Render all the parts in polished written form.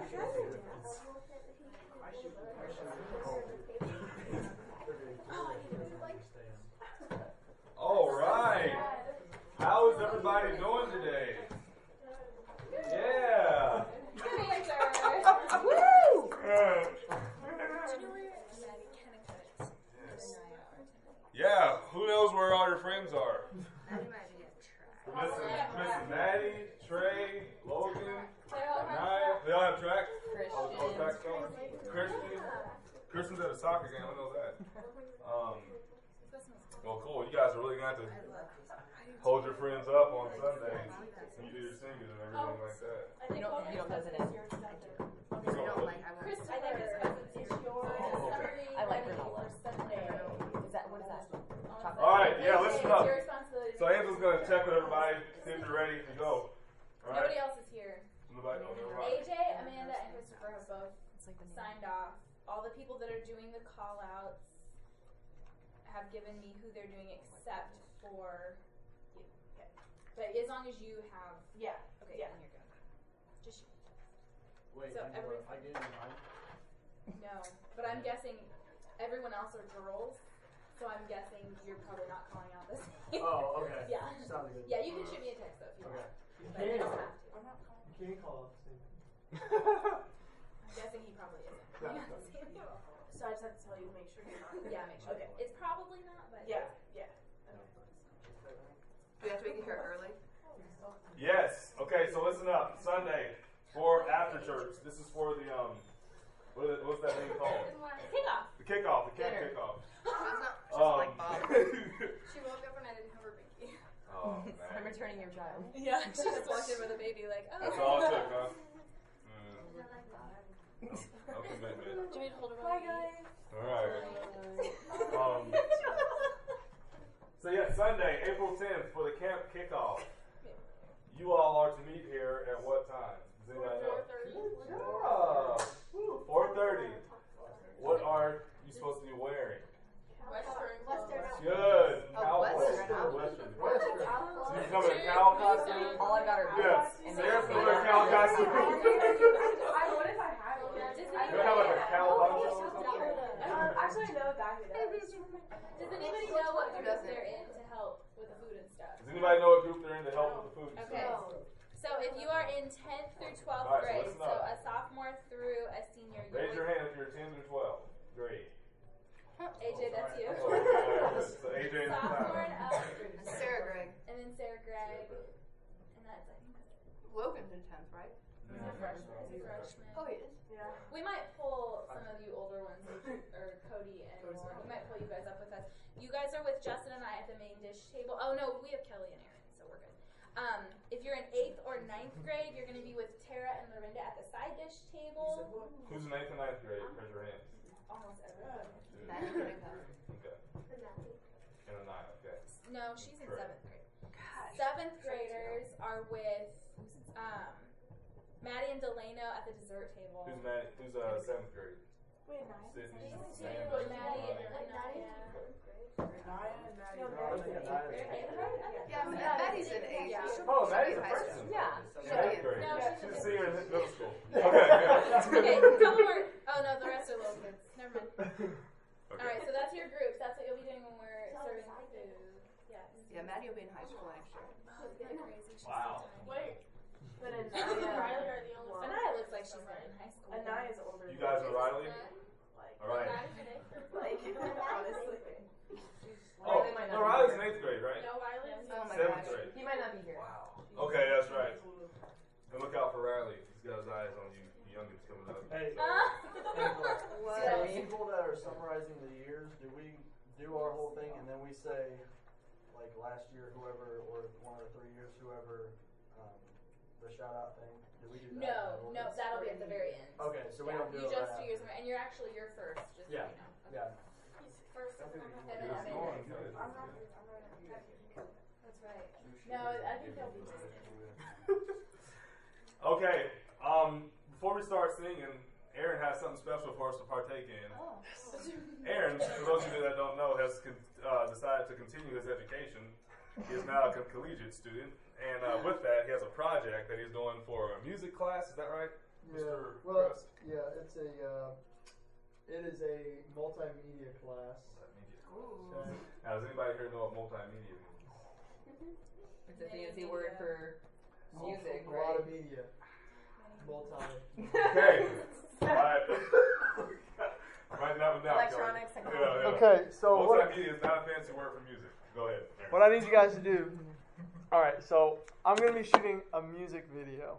All right. How is everybody doing today? Yeah. Woo! Yeah. Who knows where all your friends are? Missing Maddie, Trey, Logan, Naya. They all have track? Christian. Christian's at a soccer game. I know that. Well, cool. You guys are really going to have to hold your friends up on Sunday when you do your singing and everything like that. You don't visit it. I like granola. What is that? Chocolate. All right, yeah, listen up. So Angela's going to check with everybody, see if you're ready to go. All right? Nobody else is here. Nobody? AJ, Amanda, and Christopher have both signed off. All the people that are doing the call-outs have given me who they're doing except for you. Okay. But as long as you have... Yeah. Okay, Yeah. then you're good. Just you. Wait, So Angela, I gave you mine? No. But I'm guessing everyone else are girls, so I'm guessing you're probably not calling out this name. Oh, okay. Yeah. Sounds good. Yeah, you can shoot me a text though if you Okay. want. But you don't have to. I'm not calling. You can't call up the same. I'm guessing he probably isn't. So I just have to tell you to make sure you're not. Yeah, make sure. Okay. It's probably not, but Yeah. Yeah. Do we have to be here early? Yes. Okay, so listen up. Sunday for after church. This is for the, what's that thing called? Kickoff. The kickoff, the camp Dinner. kickoff. Just like Bob. She woke up and I didn't have her baby. Oh, I'm man. returning your child. Yeah, she just walked in with a baby like, oh. That's all it took, huh? No commitment. Do you need to hold her? Bye, guys. All right. So yeah, Sunday, April 10th for the camp kickoff. You all are to meet here at what time? Does anybody know? 4:30. 4:30. What are you supposed to be wearing? Western. Good. Oh, Western. Western. So you come in a cow costume? All I've got are Yes. boots. Sarah's going to a cow costume. What if I had one? You have like a cow poncho or something? Actually, I know a guy who does. Does anybody know what group they're in to help with the food and stuff? Does anybody know what group they're in to help with the food and Okay. stuff? So if you are in 10th through 12th All right, so grade, listen so up. a sophomore through a senior, Raise your hand if you're 10 or 12. Great. AJ, that's you. So AJ in the Sophomore time. and up, Sarah Greg. and then Sarah Gregg, and that's I think that's it. Logan's in 10th, right? He's a freshman. He's a freshman. Oh, he is. Yeah. We might pull some of you older ones, or Cody and Lauren. We might pull you guys up with us. You guys are with Justin and I at the main dish table. Oh no, we have Kelly and Aaron, so we're good. If you're in 8th or 9th grade, you're going to be with Tara and Lorinda at the side dish table. Who's in 8th and 9th grade? Raise your hands. Almost everyone. Maddie's gonna come. Okay. And a 9, okay. No, she's in Correct. 7th grade. Gosh. 7th graders are with Maddie and Delano at the dessert table. Who's Matt? Who's 7th grade? Wait, nice. Sydney. Maddie and Anaya. Naya and Maddie. No, I think Anaya's Yeah, Maddie's in 8th. Yeah. She'll Oh, be Maddie's a high school. freshman. Yeah. 7th grade. No, She's a senior in middle school. Okay, Okay, good. couple more. Oh no, the rest are little kids. Never mind. Okay. Alright, so that's your groups. That's what you'll be doing when we're serving food. Yeah. Yeah, Maddie will be in high school next year. Oh, isn't that crazy? She's Wow. so tiny. Wait. But Riley are the only Anaya looks like she's not in high school. Anaya's older. You guys are Riley? Like, All right. honestly. Oh, no, Riley's in 8th grade, right? No, Riley. Oh my 7th gosh. grade. He might not be here. Wow. Okay, that's right. And look out for Riley. He's got his eyes on you, youngins coming up. Hey, Uh-huh. so the people that are summarizing the years, do we do our whole thing and then we say, like last year, whoever, or 1 or 3 years, whoever, the shout out thing? Do we do that? No, no, that'll be at the very end. Okay, so we Yeah, don't do you it just right 2 years more, and you're actually your first, just Yeah. so you know. Okay. Yeah. First, That's and good. then Yes, Amanda. Lauren, good. That's right. No, I think they'll be just. Okay, before we start singing, Aaron has something special for us to partake in. Oh. Aaron, for those of you that don't know, has decided to continue his education. He is now a collegiate student, and with that, he has a project that he's doing for a music class. Is that right? Mr. Well, Crest? yeah, it is a multimedia class. Okay. Now, does anybody here know what multimedia means? It's a fancy word for music, A lot right? of media. Multi. Okay. Alright. Write that one down. Electronics, Kelly. technology. Yeah. Okay, so what Multimedia is not a fancy word for music. Go ahead. Aaron. I need you guys to do. All right, so I'm gonna be shooting a music video.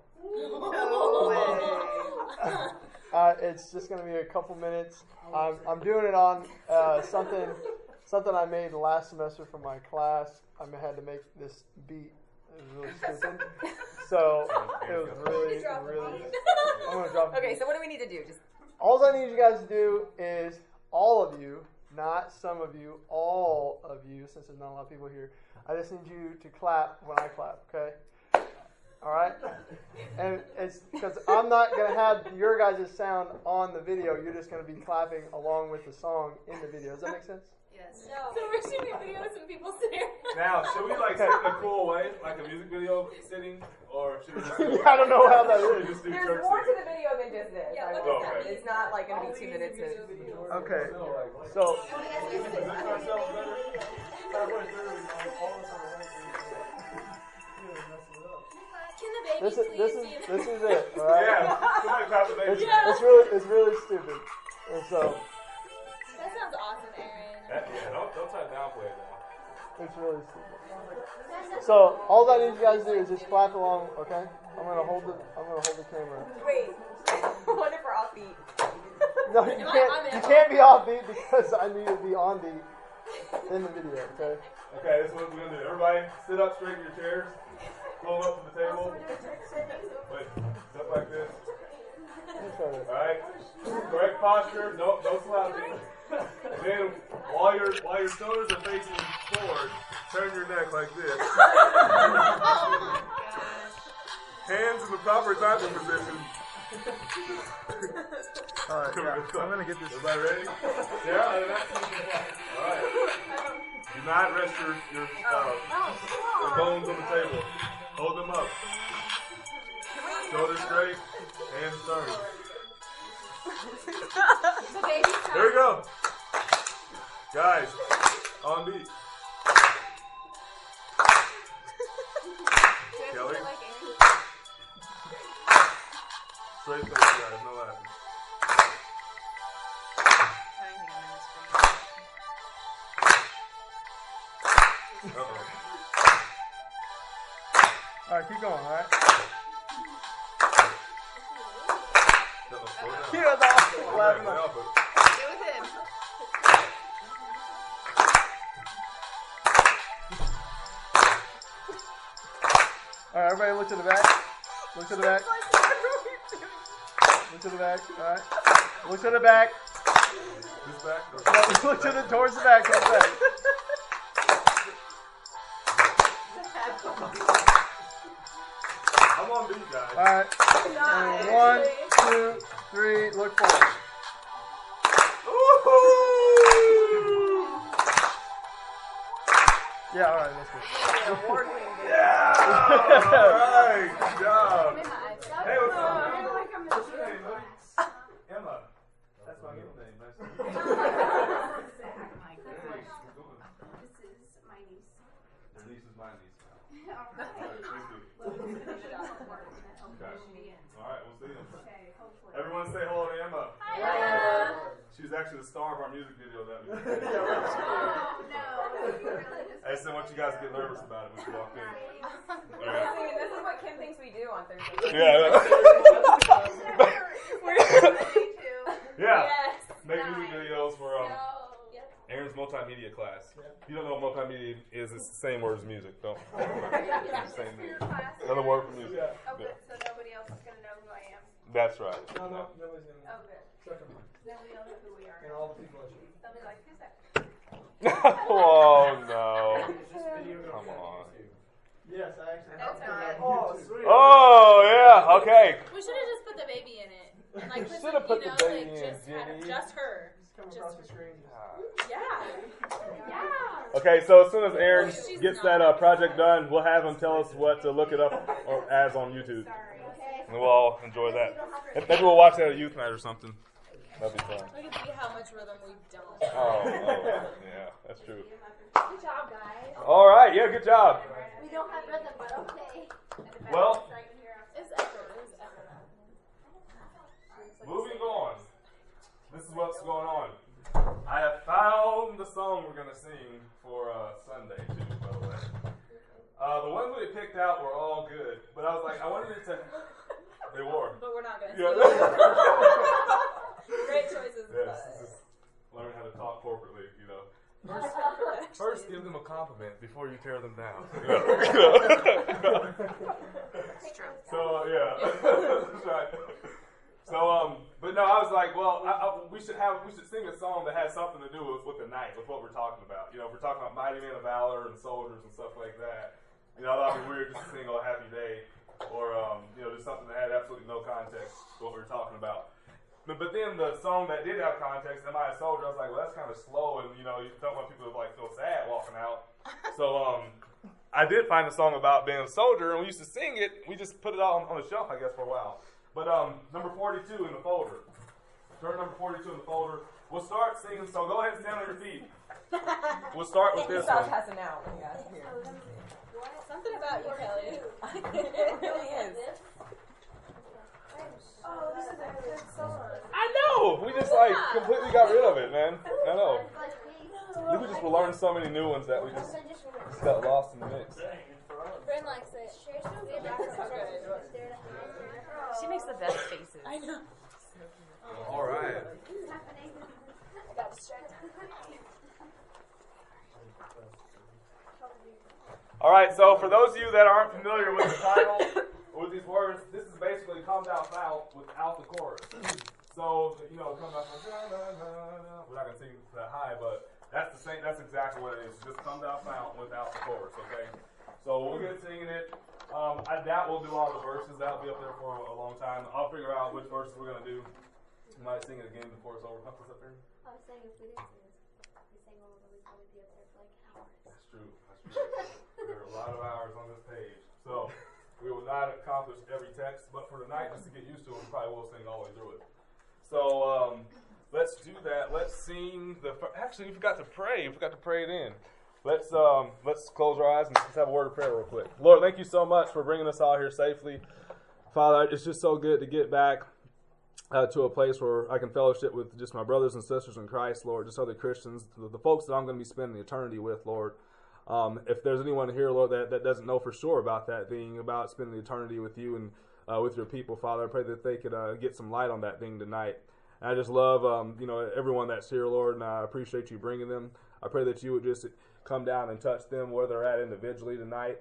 It's just gonna be a couple minutes. I'm doing it on something I made last semester for my class. I had to make this beat. It was really stupid. So it was really. I'm gonna drop. Okay, so what do we need to do? Just All I need you guys to do is all of you, not some of you, all of you, since there's not a lot of people here. I just need you to clap when I clap, okay? All right? And it's because I'm not going to have your guys' sound on the video. You're just going to be clapping along with the song in the video. Does that make sense? Yes. No. So we're shooting videos and people sitting. Now, should we like sit in a cool way, like a music video sitting, or should we just do I don't know how that should we is. just do there's church more to singing? the video than just this. Yeah, I what will does that say. mean? It's not like going to be 2 minutes of. Okay. So, Position ourselves better. Halfway through, all of us are right. Can the baby this is it, all right? Yeah. Somebody clap the baby. It's really stupid. And so, That sounds awesome, Aaron. Yeah, don't try to downplay it now. it's really stupid. So, all I need you guys to do is just clap along, okay? I'm gonna hold the camera. Wait, what if we're offbeat? No, you can't be offbeat because I need to be on beat in the video, okay? Okay, this is what we're gonna do. Everybody, sit up straight in your chairs. Roll up to the table. Wait, step like this. Alright. Correct posture. No slouching. And then while your shoulders are facing forward, turn your neck like this. Hands in the proper tapping position. Alright, yeah. I'm gonna get this. Everybody ready? Yeah, alright. Do not rest your bones on the table. Hold them up. Shoulders straight, hands turned. The baby's Here we go. Guys, on beat. Kelly. Straight face, guys, no laughing. Uh-oh. Alright, keep going, alright? Slow down. Yeah, that's laughing. Now, but Get with him. Alright, everybody look to the back. Look to the back. Look to the back, alright? Look to the back. this back. No, look to the towards the back, towards the back. I'm on beat, guys. Alright. And 1, 2, 3, look forward. Yeah, alright, that's good. Yeah! Alright, good job. Hey, what's up? What's your name, buddy? Emma. That's my middle name. Nice to meet you. This is my niece. Your niece is my niece. All right. Okay. Alright, we'll see you. Okay, hopefully. Everyone say hello to Emma. Hi. She's actually the star of our music video that we did. Oh, no. I just didn't want you guys to get nervous about it when you walked in. See, this is what Kim thinks we do on Thursday. Yeah. Yeah. Yes. Make music videos for No. Yep. Aaron's multimedia class. If you don't know what multimedia is, it's the same word as music. Don't. It's the same thing. Another word for music. Oh, good. Yeah. So nobody else is going to know who I am. That's right. No, nobody's gonna. Oh, good. Second one. Nobody will know who we are. And all the people that shoot. They'll be like, who's that? Oh no! Come on. Yes, I actually. That's all right. Oh, sweet. Oh yeah. Okay. We should have just put the baby in it. And like, You put should have put the baby in, just Jenny. just her. Come across the screen. Yeah. Yeah. Okay. So as soon as Aaron She's gets not. that project done, we'll have him tell us what to look it up or as on YouTube. Sorry. Okay. And we'll all enjoy that. And maybe we'll watch that at a youth night or something. That'd be fun. We can see how much rhythm we don't. Oh, yeah, that's true. Good job, guys. All right, yeah, good job. We don't have rhythm, but okay. Well, It's effort. It's effort. moving on. This is what's going on. I have found the song we're going to sing for Sunday, too, by the way. The ones we picked out were all good, but I was like, I wanted it to... They were. But we're not going to Yeah. Great choices. Yes, this is learn how to talk corporately, you know. First, give them a compliment before you tear them down. So, yeah. That's right. So, but no, I was like, well, we should sing a song that has something to do with the night, with what we're talking about. You know, if we're talking about mighty men of valor and soldiers and stuff like that. You know, that'd be weird just to sing "Oh Happy Day," or you know, just something that had absolutely no context to what we were talking about. But then the song that did have context, "Am I a Soldier?" I was like, well, that's kind of slow, and you know, you don't want people to like feel sad walking out. So I did find a song about being a soldier, and we used to sing it. We just put it on the shelf, I guess, for a while. But number 42 in the folder. Turn number 42 in the folder. We'll start singing. So go ahead and stand on your feet. We'll start with this one. passing out when you guys are here. Something about you, Kelly. It really is. Oh, this is a good song. I know. We just like completely got rid of it, man. I know. We just learned so many new ones that we just got lost in the mix. Bryn likes it. She makes the best faces. I know. All right. I got distracted. All right. So for those of you that aren't familiar with the title, with these words, this is basically "Come Thou Fount" without the chorus. So you know, come thou fount. We're not gonna sing that high, but that's the same. That's exactly what it is. Just "Come Thou Fount" without the chorus. Okay. So we'll get singing it. I doubt we'll do all the verses. That'll be up there for a long time. I'll figure out which verses we're gonna do. We might sing it again before it's over. What's up there? I was saying if we didn't sing this, we sang all of them, we'd probably be up there for like hours. That's true. There are a lot of hours on this page. So we will not accomplish every text, but for tonight, just to get used to it, we probably will sing all the way through it. So let's do that. Let's sing the. Actually, we forgot to pray. We forgot to pray it in. Let's close our eyes and let's have a word of prayer real quick. Lord, thank you so much for bringing us all here safely. Father, it's just so good to get back to a place where I can fellowship with just my brothers and sisters in Christ, Lord, just other Christians, the folks that I'm going to be spending eternity with, Lord. If there's anyone here, Lord, that doesn't know for sure about that thing, about spending eternity with you and with your people, Father, I pray that they could get some light on that thing tonight. And I just love, everyone that's here, Lord, and I appreciate you bringing them. I pray that you would just come down and touch them where they're at individually tonight.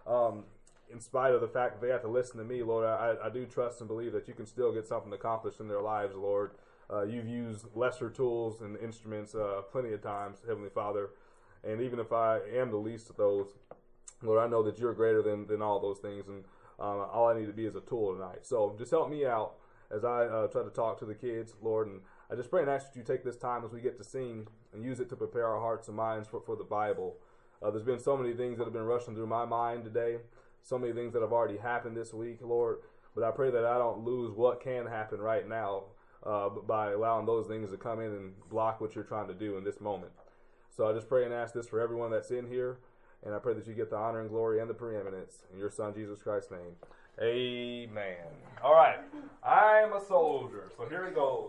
In spite of the fact that they have to listen to me, Lord, I do trust and believe that you can still get something accomplished in their lives, Lord. You've used lesser tools and instruments plenty of times, Heavenly Father. And even if I am the least of those, Lord, I know that you're greater than all those things. And all I need to be is a tool tonight. So just help me out as I try to talk to the kids, Lord. And I just pray and ask that you take this time as we get to sing and use it to prepare our hearts and minds for the Bible. There's been so many things that have been rushing through my mind today, so many things that have already happened this week, Lord. But I pray that I don't lose what can happen right now by allowing those things to come in and block what you're trying to do in this moment. So I just pray and ask this for everyone that's in here, and I pray that you get the honor and glory and the preeminence in your Son, Jesus Christ's name. Amen. All right. I'm a soldier. So here it goes.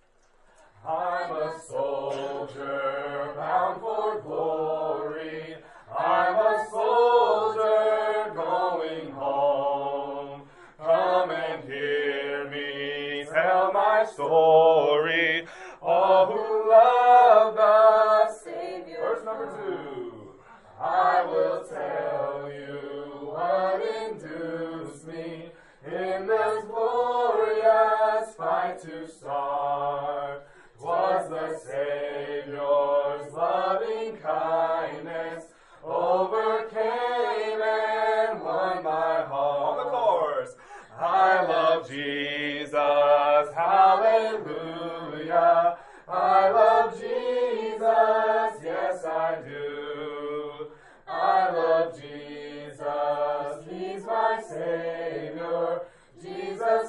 I'm a soldier bound for glory. I'm a soldier going home. Come and hear me tell my story. All who love the Savior. Verse number 2. I will tell you what induced me in this glorious fight to start. 'Twas the Savior's loving kindness overcame and won my heart. On the chorus. I love Jesus, hallelujah. I love Jesus, yes I do. I love Jesus, He's my Savior. Jesus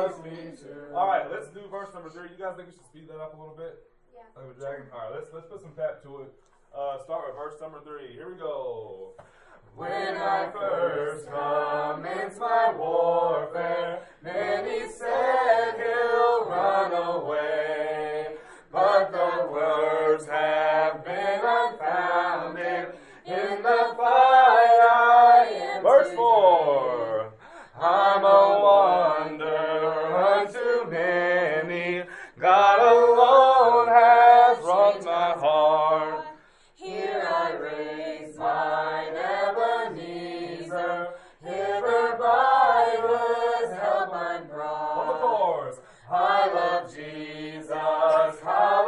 loves me too. All right, let's do verse number 3. You guys think we should speed that up a little bit? Yeah. Like a dragon? All right, let's put some pep to it. Start with verse number 3. Here we go. When I first commenced my warfare, many said he'll run away, but the words have been unfounded. In the fight I am. Verse 4. I'm a wonder unto many. God alone has wrung my heart. Here I raise mine Ebenezer. Hither by his help I'm brought. On the chorus. I love Jesus.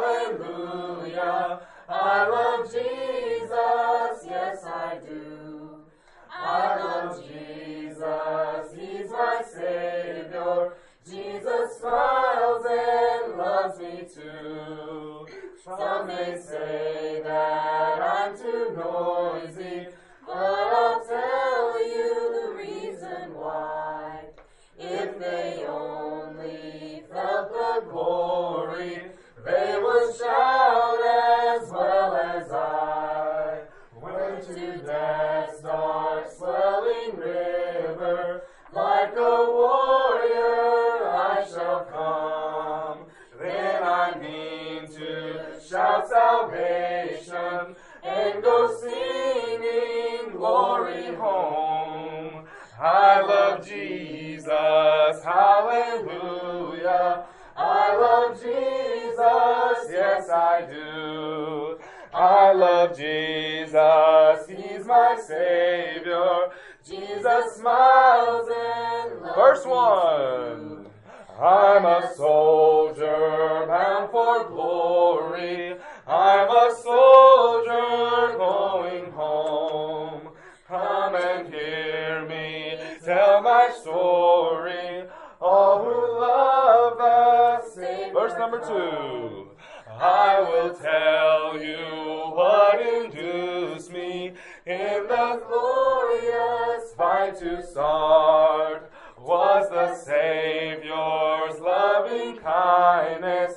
Hallelujah. I love Jesus. Yes, I do. I love Jesus. He's my Savior. Jesus smiles and loves me too. Some may say that I'm too noisy, but I'll tell you the reason why. If they only felt the glory, they would shout as well as I. When to death's dark swelling river, like a warrior I shall come. Then I mean to shout salvation and go singing glory home. I love Jesus, hallelujah. I love Jesus, yes I do. I love Jesus, He's my Savior. Jesus smiles and loves. Verse 1. I'm a soldier bound for glory. I'm a soldier going home. Come and hear me tell my story. All who love the Savior. Verse number 2. I will tell you what induced me in the glorious fight to start. Was the Savior's loving kindness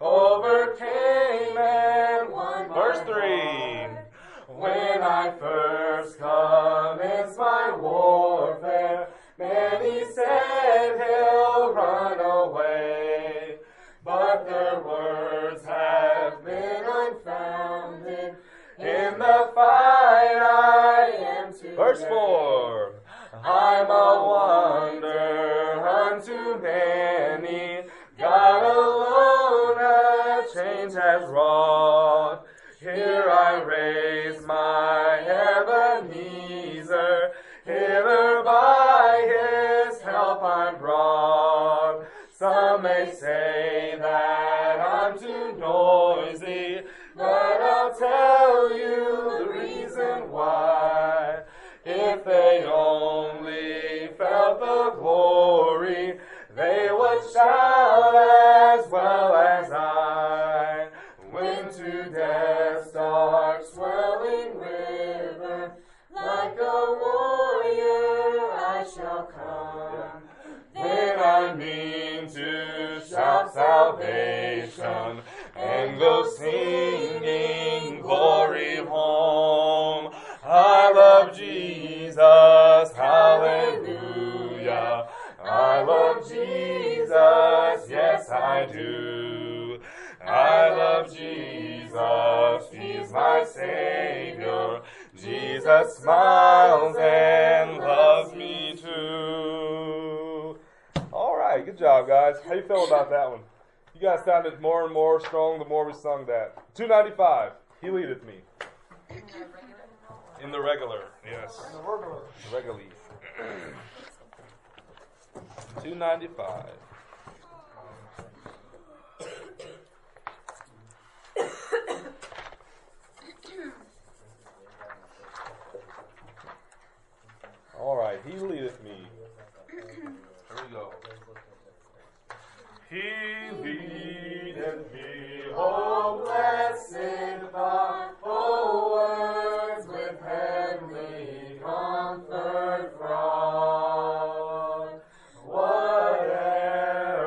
overcame and won. Verse 3. When I first commenced my warfare, many said he'll run away, but their words have been unfounded. In the fight I am to. Verse 4. I'm a wonder unto many. God alone a change has wrought. Here I raise my Ebenezer. Hither by his help I'm brought. Some may say that I'm too noisy, but I'll tell you the reason why. If they only felt the glory, they would shout as well as I. When to death's dark swelling river, like a warrior I shall come. Then I mean to shout salvation and go singing glory home. I love Jesus, hallelujah. I love Jesus, yes I do. I love Jesus, He's my Savior. Jesus smiles and loves me too. All right, good job, guys. How you feel about that one? You guys sounded more and more strong the more we sung that. 295, He leadeth me. In the regular, yes. Regular. 295. All right, He leadeth me. Here we go. He leadeth me, oh blessed thought, oh words with heavenly comfort fraught. Whate'er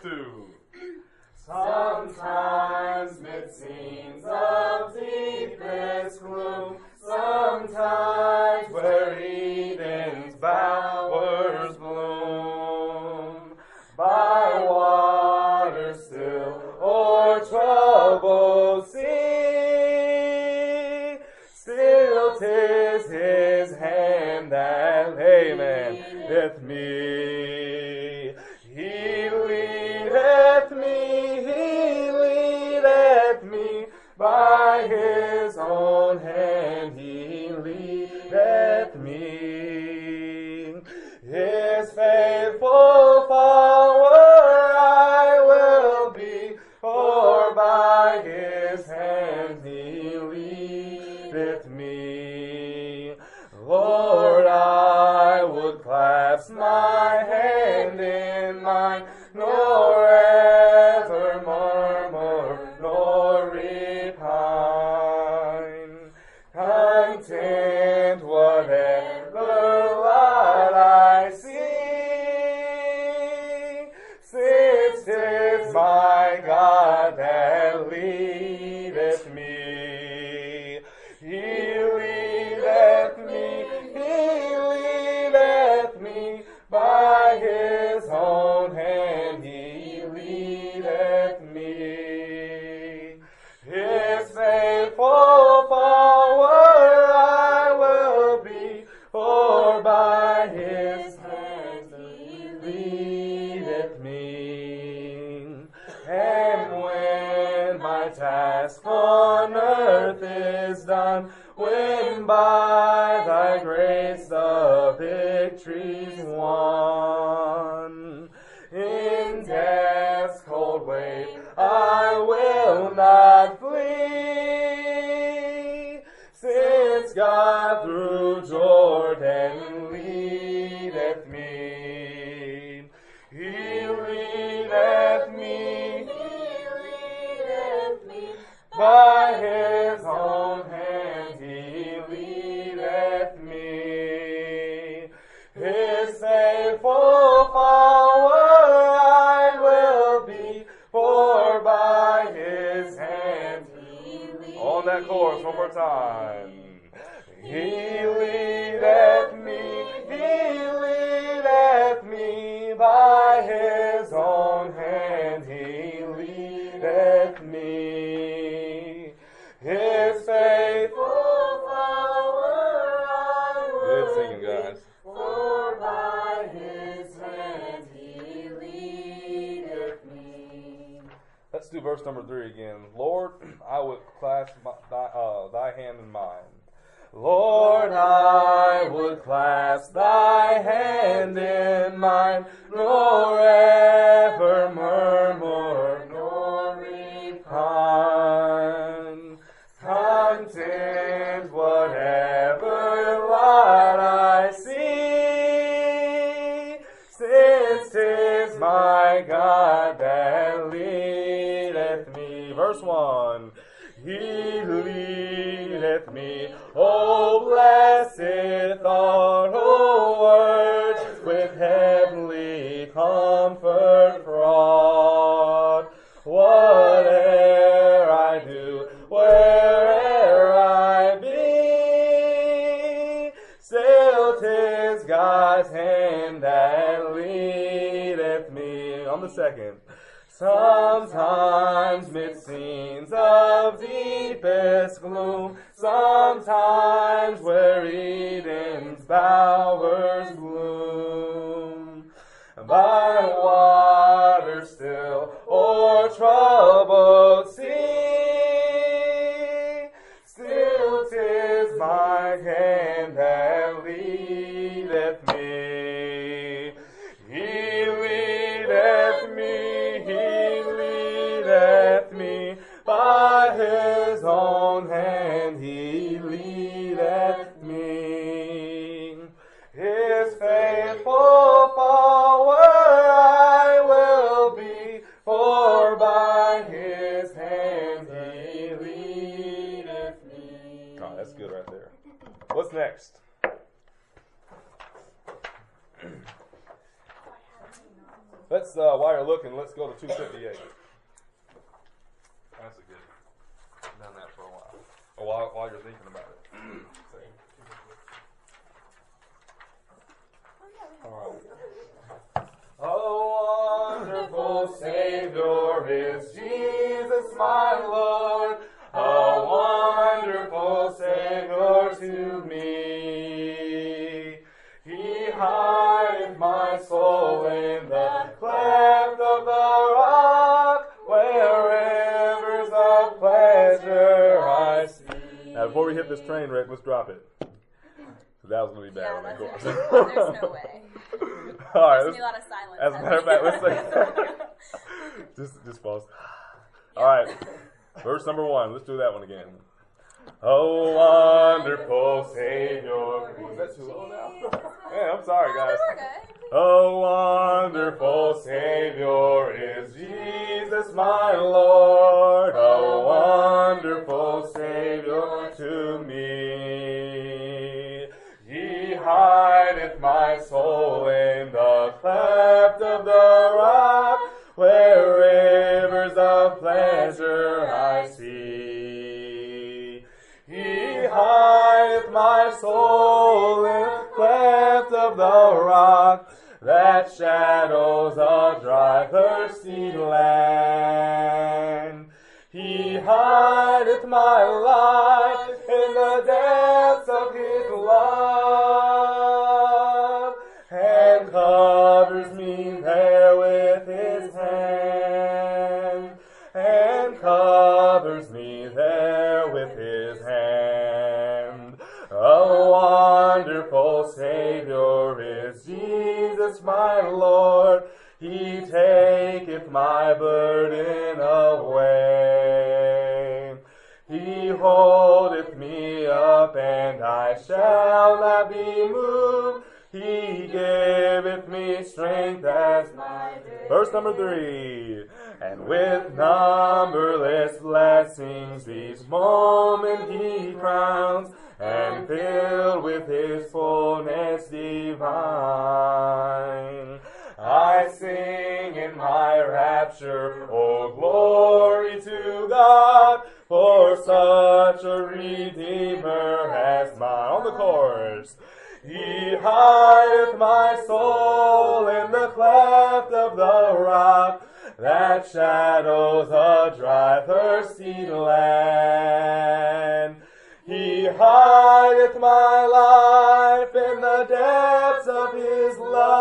2. Sometimes mid scenes of deepest gloom, sometimes where Eden's bowers bloom, by water still or troubled sea, still 'tis His hand that, amen, leadeth me. He leadeth me, by His own hand He leadeth me. His faithful follower I will be, for by His hand He leadeth me. Lord, I would clasp my hand in mine, nor ever murmur, nor repine. Content whatever lot I see, since 'tis my God that leadeth me. He leadeth me, by His own hand He leadeth me. His faithful follower I will be, for by His hand He leadeth me. And when my task on earth is done, when by Thy grace the victory's won, in death's cold wave I will not flee, since God through Jordan leadeth me. He leadeth me, by His own hand He leadeth me. His faithful follower I will be, for by His hand He leadeth. On that chorus, one more time. He leadeth me, by His own hand He leadeth me. His faithful follower I will Good singing, guys. for by His hand He leadeth me. Let's do verse number 3 again. Lord, I would clasp thy hand in mine. Lord, I would clasp Thy hand in mine, nor ever murmur, nor repine. Content whatever lot I see, since 'tis my God that leadeth me. Verse 1. He leadeth me, O blessed thought, O words with heavenly comfort fraught. Whate'er I do, where'er I be, still 'tis God's hand that leadeth me. On the second. Sometimes mid scenes of deepest gloom, sometimes where Eden's bowers bloom, by water still or troubled sea, still 'tis my hand that leadeth me. He leadeth me, by His own hand He leadeth me. His faithful follower I will be, for by His hand He leadeth me. Oh, that's good right there. What's next? Let's, while you're looking, let's go to 258. That's a good one. Done that for a while. Or while you're thinking about it. All right. Oh, wonderful Savior is Jesus, my Lord. A wonderful Savior to me. He hideth my soul in the cleft of the rock, where rivers of pleasure I see. Now, before we hit this train wreck, let's drop it. So that was going to be bad. Yeah, Of that's course. there's no way. All right. There's gonna be a lot of silence. As a matter of fact, let's say, just pause. All right. Verse number 1. Let's do that one again. Oh, wonderful Savior. Is that too low now? Yeah, I'm sorry, guys. Oh, wonderful Savior is Jesus, my Lord. Oh, wonderful Savior to me. He hideth my soul in the cleft of the rock, where rivers of pleasure I see. He hideth my soul in the cleft of the rock, that shadows a dry, thirsty land. He hideth my life in the depths of His love, and covers me there with His hand, and covers me there with His hand. A wonderful Savior is Jesus, my Lord. He taketh my burden away. He holdeth me up, and I shall not be moved. He giveth me strength as my day. Verse number 3. And with numberless blessings each moment He crowns, and filled with His fullness divine. I sing in my rapture, oh glory to God, for such a Redeemer as mine. On the chorus. He hideth my soul in the cleft of the rock, that shadows a dry, thirsty land. He hideth my life in the depths of His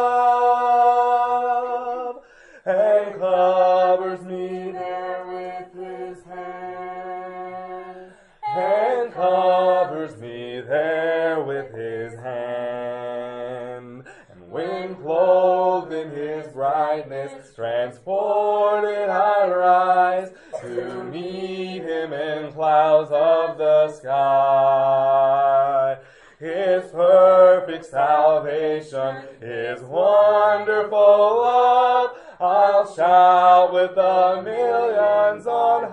love, and covers me there with His hand, and covers me there with His hand. And when clothed in His brightness, transported I rise, to meet Him in clouds of the sky. His perfect salvation, His wonderful love, I'll shout with the millions on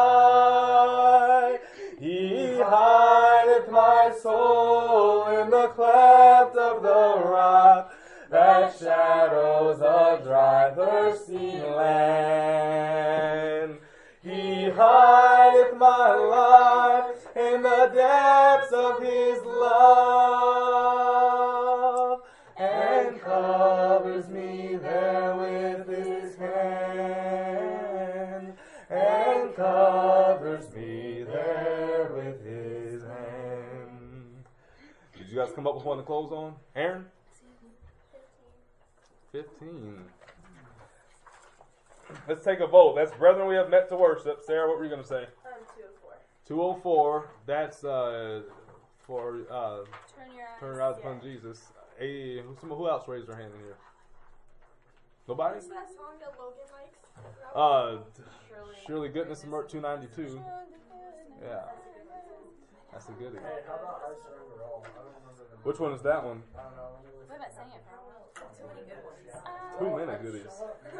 high. He hideth my soul in the cleft of the rock, that shadows a dry, thirsty land. He hideth my life in the depths of His love, and covers me there with His hand, and covers me there with His hand. Did you guys come up with one to close on? Aaron? 15. Let's take a vote. That's Brethren We Have Met to Worship. Sarah, what were you going to say? 204. 204. That's for Turn Your Eyes Upon Jesus. Hey, who else raised their hand in here? Nobody? What's that song that Logan likes? Surely Goodness and Mercy 292. Yeah. That's a goodie. Hey, how about I Surrender All? I don't remember the name. Which one is that one? I don't know. We haven't sang it for a while. Too many good ones. Too many goodies.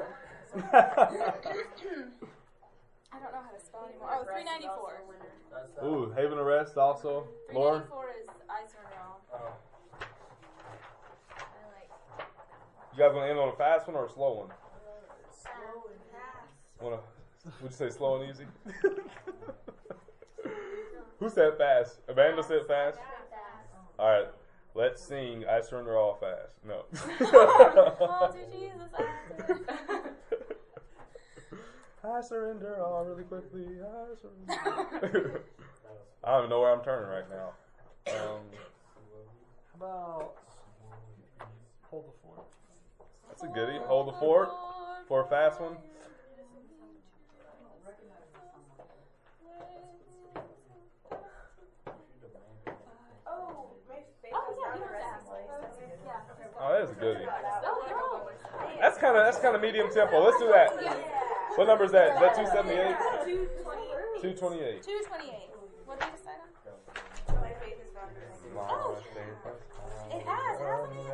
I don't know how to spell anymore. Oh, 394. That's that. Ooh, Haven of Rest also. Lauren? 394 is I Surrender All. Oh. I like. You guys want to end on a fast one or a slow one? Would you say slow and easy? Who said fast? Amanda said fast? All right. Let's sing I Surrender All fast. No. All to Jesus I surrender. I surrender all really quickly. I surrender. I don't even know where I'm turning right now. How about hold the fort? That's a goodie. Hold the fort for a fast one. Oh, make faith Oh, is yeah, not you a don't resting have to place. ask. That's a good Yeah. Oh, that is a goodie. Oh, That's kind of medium tempo. Let's do that. What number is that? Is that 278? 228. 228. What did you decide on? So my faith is not a resting place. Oh, it has, hasn't it?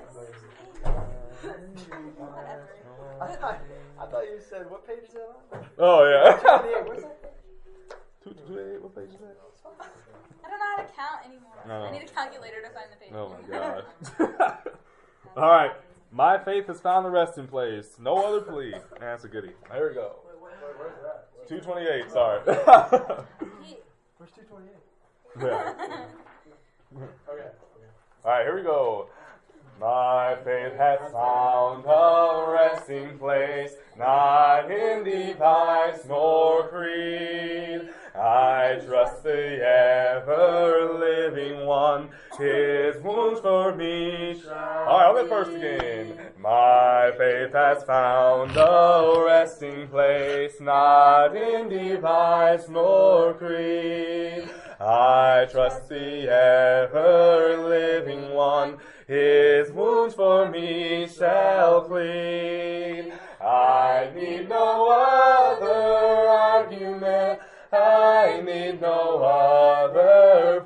Whatever. I thought you said, what page is that on? Oh, yeah. 228, what's that? 228, what page is that? I don't know how to count anymore. No. I need a calculator to find the page. Oh, my God. All right. My faith has found the resting place. No other plea. That's a goodie. Here we go. Where's that? 228, sorry. Where's 228? Yeah. Okay. All right, here we go. My faith has found a resting place, not in device nor creed. I trust the ever-living one, his wounds for me. All right, I'll get first again. My faith has found a resting place, not in device nor creed. I trust the ever-living one, his wounds for me shall plead. I need no other argument, I need no other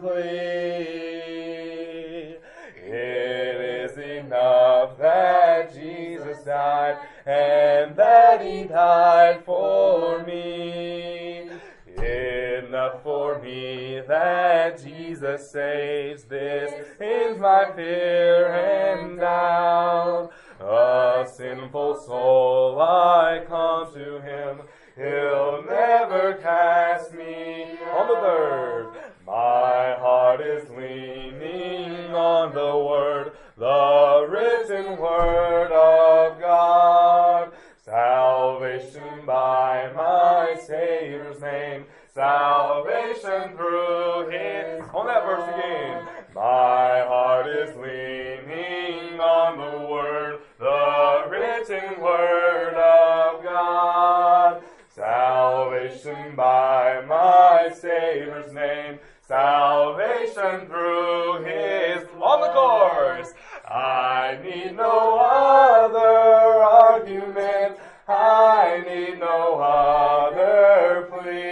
plea. It is enough that Jesus died, and that he died for me. Enough for me that Jesus saves. This ends my fear and doubt. A sinful soul, I come to him. He'll never cast me. On the third, my heart is leaning on the word, the written word of God. Salvation by my Savior's name, salvation through his. On that verse again. My heart is leaning on the word, the written word of God. Salvation by my Savior's name, salvation through his. On the chorus. I need no other argument, I need no other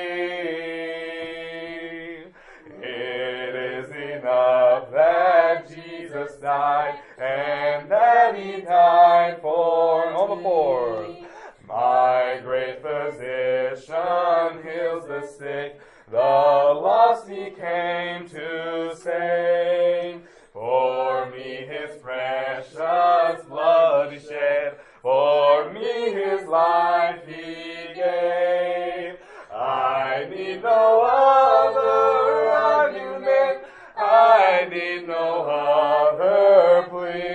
plea. It is enough that Jesus died, and that he died for. On the fourth. My great physician heals the sick, the lost he came to save. For me his precious blood he shed, for me his life he gave. I need no other argument, I need no other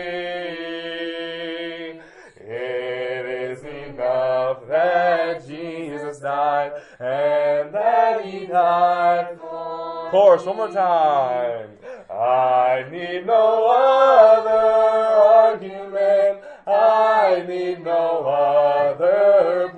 plea. It is enough that Jesus died, and that he died for. Chorus, one more time. I need no other argument, I need no other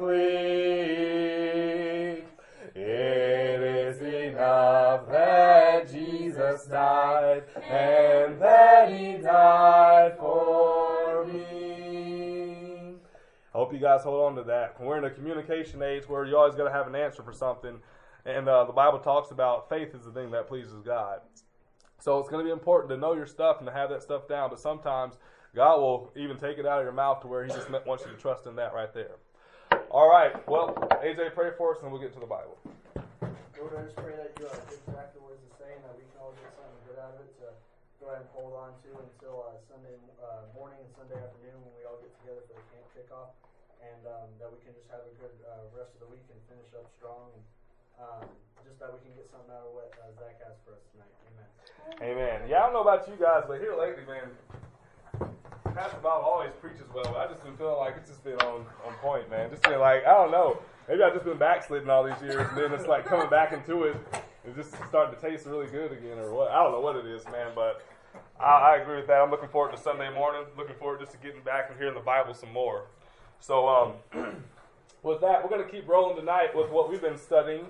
plea. It is enough that Jesus died, and that he died for me. I hope you guys hold on to that. We're in a communication age where you always got to have an answer for something, and the Bible talks about faith is the thing that pleases God. So it's going to be important to know your stuff and to have that stuff down, but sometimes God will even take it out of your mouth to where he just wants you to trust in that right there. All right, well, AJ, pray for us and we'll get to the Bible. Lord, I just pray that you get exactly what it's saying, that we can all get something good out of it to go ahead and hold on to until Sunday morning and Sunday afternoon when we all get together for the camp kickoff. and that we can just have a good rest of the week and finish up strong, and just that we can get something out of what Zach has for us tonight. Amen. Amen. Yeah, I don't know about you guys, but here lately, man, Pastor Bob always preaches well. I just been feeling like it's just been on point, man. Just been like, I don't know. Maybe I've just been backsliding all these years, and then it's like coming back into it. It's just starting to taste really good again, or what? I don't know what it is, man, but I agree with that. I'm looking forward to Sunday morning. Looking forward just to getting back and hearing the Bible some more. So, with that, we're going to keep rolling tonight with what we've been studying.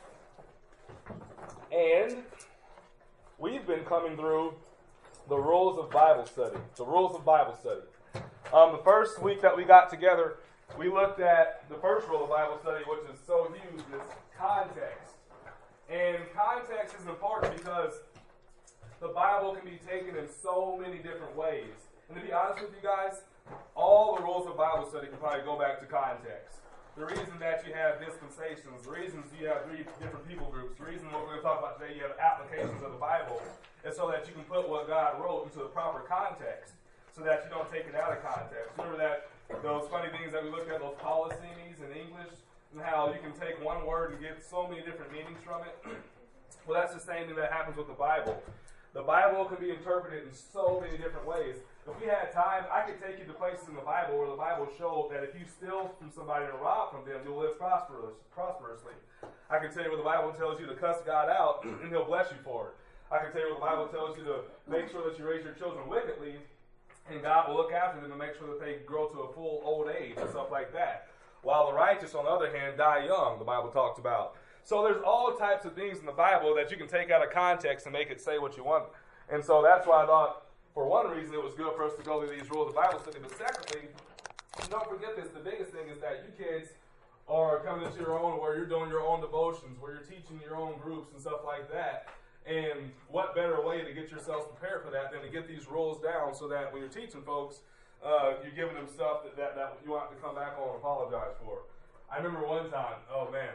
And we've been coming through the rules of Bible study. The rules of Bible study. The first week that we got together, we looked at the first rule of Bible study, which is so huge, is context. And context is important because the Bible can be taken in so many different ways. And to be honest with you guys, all the rules of Bible study can probably go back to context. The reason that you have dispensations, the reasons you have 3 different people groups, the reason what we're going to talk about today, you have applications of the Bible, is so that you can put what God wrote into the proper context, so that you don't take it out of context. Remember that those funny things that we looked at, those polysemies in English, and how you can take one word and get so many different meanings from it? Well, that's the same thing that happens with the Bible. The Bible can be interpreted in so many different ways. If we had time, I could take you to places in the Bible where the Bible showed that if you steal from somebody and rob from them, you'll live prosperously. I can tell you where the Bible tells you to cuss God out, and He'll bless you for it. I can tell you where the Bible tells you to make sure that you raise your children wickedly, and God will look after them and make sure that they grow to a full old age and stuff like that. While the righteous, on the other hand, die young, the Bible talks about. So there's all types of things in the Bible that you can take out of context and make it say what you want. And so that's why I thought, for one reason, it was good for us to go through these rules of Bible study. But secondly, don't forget this, the biggest thing is that you kids are coming into your own, where you're doing your own devotions, where you're teaching your own groups and stuff like that. And what better way to get yourselves prepared for that than to get these rules down so that when you're teaching folks, you're giving them stuff that you want to come back on and apologize for. I remember one time, oh man,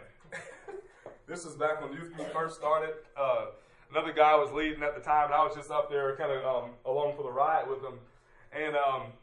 this was back when youth group first started. Another guy was leading at the time, and I was just up there kind of along for the ride with him. And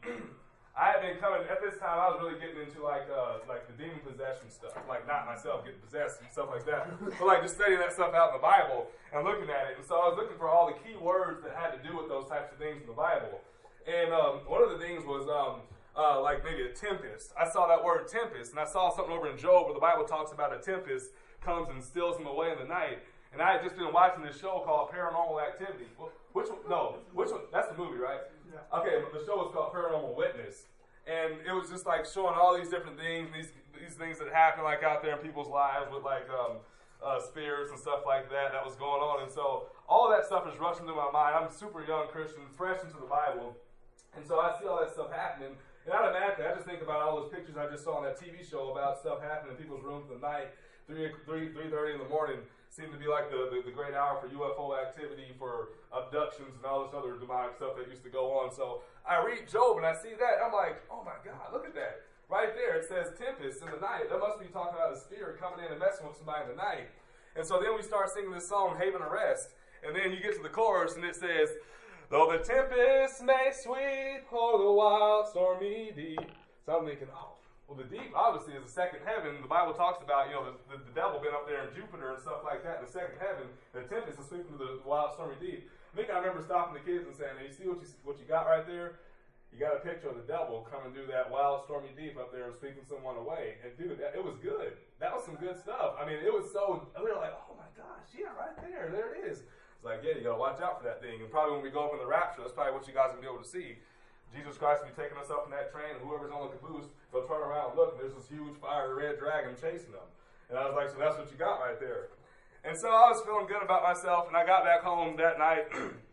I had been coming, at this time I was really getting into like the demon possession stuff. Like not myself getting possessed and stuff like that, but like just studying that stuff out in the Bible and looking at it. And so I was looking for all the key words that had to do with those types of things in the Bible. And one of the things was like maybe a tempest. I saw that word tempest, and I saw something over in Job where the Bible talks about a tempest comes and steals him away in the night. And I had just been watching this show called Paranormal Activity. Which one? No, which one? That's the movie, right? Yeah. Okay, but the show was called Paranormal Witness. And it was just like showing all these different things, these things that happen like out there in people's lives with like spirits and stuff like that was going on. And so all of that stuff is rushing through my mind. I'm a super young Christian, fresh into the Bible. And so I see all that stuff happening. And automatically, I just think about all those pictures I just saw on that TV show about stuff happening in people's rooms at night, 3:30 in the morning. Seemed to be like the great hour for UFO activity, for abductions, and all this other demonic stuff that used to go on. So I read Job, and I see that. I'm like, oh my God, look at that. Right there, it says tempest in the night. That must be talking about a spirit coming in and messing with somebody in the night. And so then we start singing this song, Haven of Rest. And then you get to the chorus, and it says, though the tempest may sweep o'er the wild stormy deep. So I'm thinking, oh, well, the deep, obviously, is the second heaven. The Bible talks about, the devil being up there in Jupiter and stuff like that in the second heaven. The tempest is sweeping through the wild, stormy deep. I remember stopping the kids and saying, hey, you see what you got right there? You got a picture of the devil coming through that wild, stormy deep up there and sweeping someone away. And, dude, it was good. That was some good stuff. I mean, it was so, we were like, oh, my gosh, yeah, right there. There it is. It's like, yeah, you got to watch out for that thing. And probably when we go up in the rapture, that's probably what you guys will be able to see. Jesus Christ will be taking us up in that train, and whoever's on the caboose, they'll turn around and look, and there's this huge fiery red dragon chasing them. And I was like, so that's what you got right there. And so I was feeling good about myself, and I got back home that night.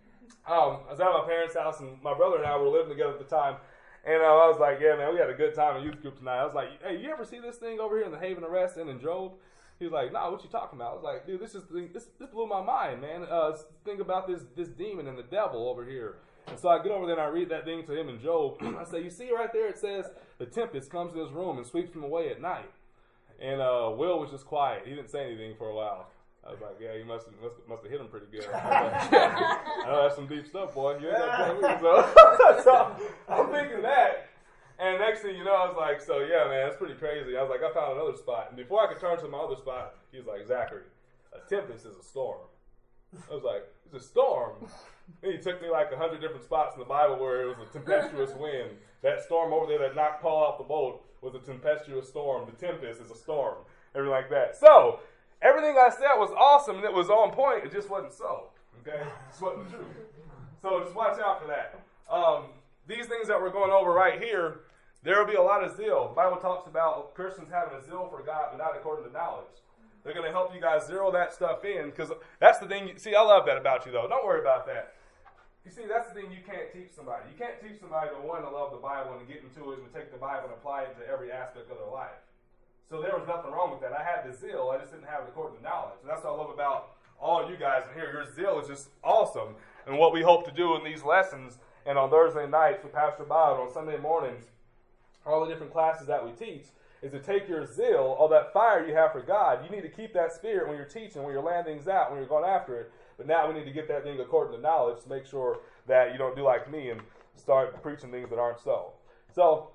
I was at my parents' house, and my brother and I were living together at the time. And I was like, yeah, man, we had a good time in youth group tonight. I was like, hey, you ever see this thing over here in the Haven of Rest in Job? He was like, nah, what you talking about? I was like, dude, this blew my mind, man. Think about this demon and the devil over here. And so I get over there and I read that thing to him in Job. I say, you see right there, it says the tempest comes in his room and sweeps him away at night. And Will was just quiet. He didn't say anything for a while. I was like, yeah, you must have hit him pretty good. I was like, yeah, I know that's some deep stuff, boy. You ain't got to tell me. So I'm thinking that. And next thing you know, I was like, so yeah, man, it's pretty crazy. I was like, I found another spot. And before I could turn to my other spot, he was like, Zachary, a tempest is a storm. I was like, it's a storm? And he took me like 100 different spots in the Bible where it was a tempestuous wind. That storm over there that knocked Paul off the boat was a tempestuous storm. The tempest is a storm. Everything like that. So, everything I said was awesome and it was on point. It just wasn't so. Okay? It just wasn't the truth. So just watch out for that. These things that we're going over right here, there will be a lot of zeal. The Bible talks about Christians having a zeal for God, but not according to knowledge. They're going to help you guys zero that stuff in, because that's the thing. See, I love that about you, though. Don't worry about that. You see, that's the thing you can't teach somebody. You can't teach somebody to, one, to love the Bible and to get into it and to take the Bible and apply it to every aspect of their life. So there was nothing wrong with that. I had the zeal. I just didn't have it according to knowledge. And that's what I love about all you guys in here. Your zeal is just awesome. And what we hope to do in these lessons and on Thursday nights with Pastor Bob, on Sunday mornings, all the different classes that we teach, is to take your zeal, all that fire you have for God. You need to keep that spirit when you're teaching, when you're laying things out, when you're going after it. But now we need to get that thing according to knowledge to make sure that you don't do like me and start preaching things that aren't so. So,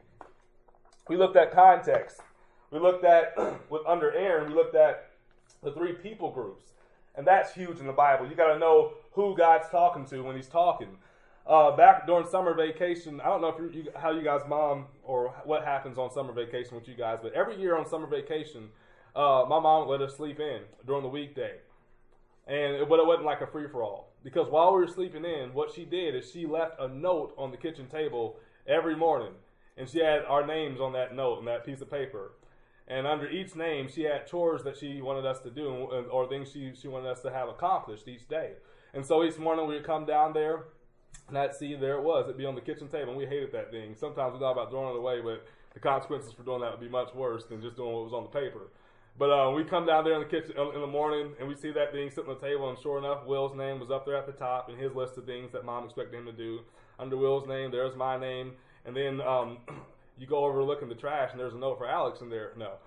we looked at context. We looked at, under Aaron, we looked at the 3 people groups. And that's huge in the Bible. You got to know who God's talking to when he's talking. Back during summer vacation, I don't know if how you guys mom or what happens on summer vacation with you guys, but every year on summer vacation, my mom would let us sleep in during the weekday. But it wasn't like a free-for-all. Because while we were sleeping in, what she did is she left a note on the kitchen table every morning. And she had our names on that note, on that piece of paper. And under each name, she had chores that she wanted us to do or things she wanted us to have accomplished each day. And so each morning we would come down there, and I'd see there it was. It'd be on the kitchen table, and we hated that thing. Sometimes we thought about throwing it away, but the consequences for doing that would be much worse than just doing what was on the paper. But we come down there in the kitchen in the morning, and we see that thing sitting on the table, and sure enough, Will's name was up there at the top, and his list of things that Mom expected him to do. Under Will's name, there's my name, and then you go over look in the trash, and there's a note for Alex in there. No.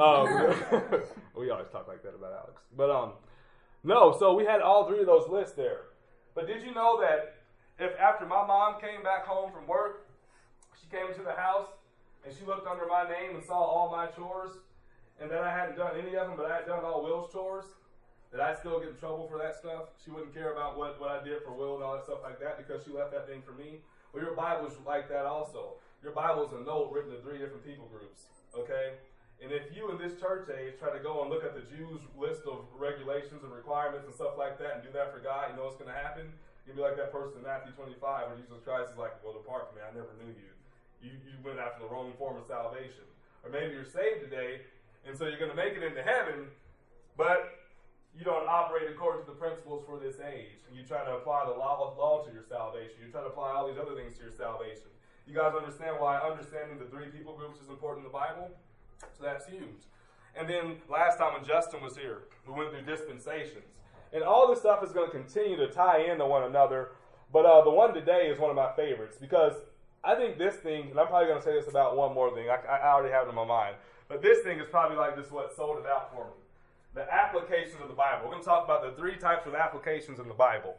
We always talk like that about Alex. But no, so we had all 3 of those lists there. But did you know that if after my mom came back home from work, she came into the house, and she looked under my name and saw all my chores, and that I hadn't done any of them, but I had done all Will's chores, that I'd still get in trouble for that stuff? She wouldn't care about what I did for Will and all that stuff like that because she left that thing for me? Well, your Bible's like that also. Your Bible's a note written to 3 different people groups, okay? And if you in this church age try to go and look at the Jews' list of regulations and requirements and stuff like that and do that for God, you know what's going to happen? You'll be like that person in Matthew 25 where Jesus Christ is like, well, depart from me, I never knew you. You went after the wrong form of salvation. Or maybe you're saved today, and so you're going to make it into heaven, but you don't operate according to the principles for this age. And you try to apply the law to your salvation. You try to apply all these other things to your salvation. You guys understand why understanding the 3 people groups is important in the Bible? So that's huge. And then last time when Justin was here, we went through dispensations. And all this stuff is going to continue to tie into one another. But the one today is one of my favorites because I think this thing, and I'm probably going to say this about one more thing. I already have it in my mind. But this thing is probably like just what sold it out for me. The applications of the Bible. We're going to talk about the 3 types of applications in the Bible.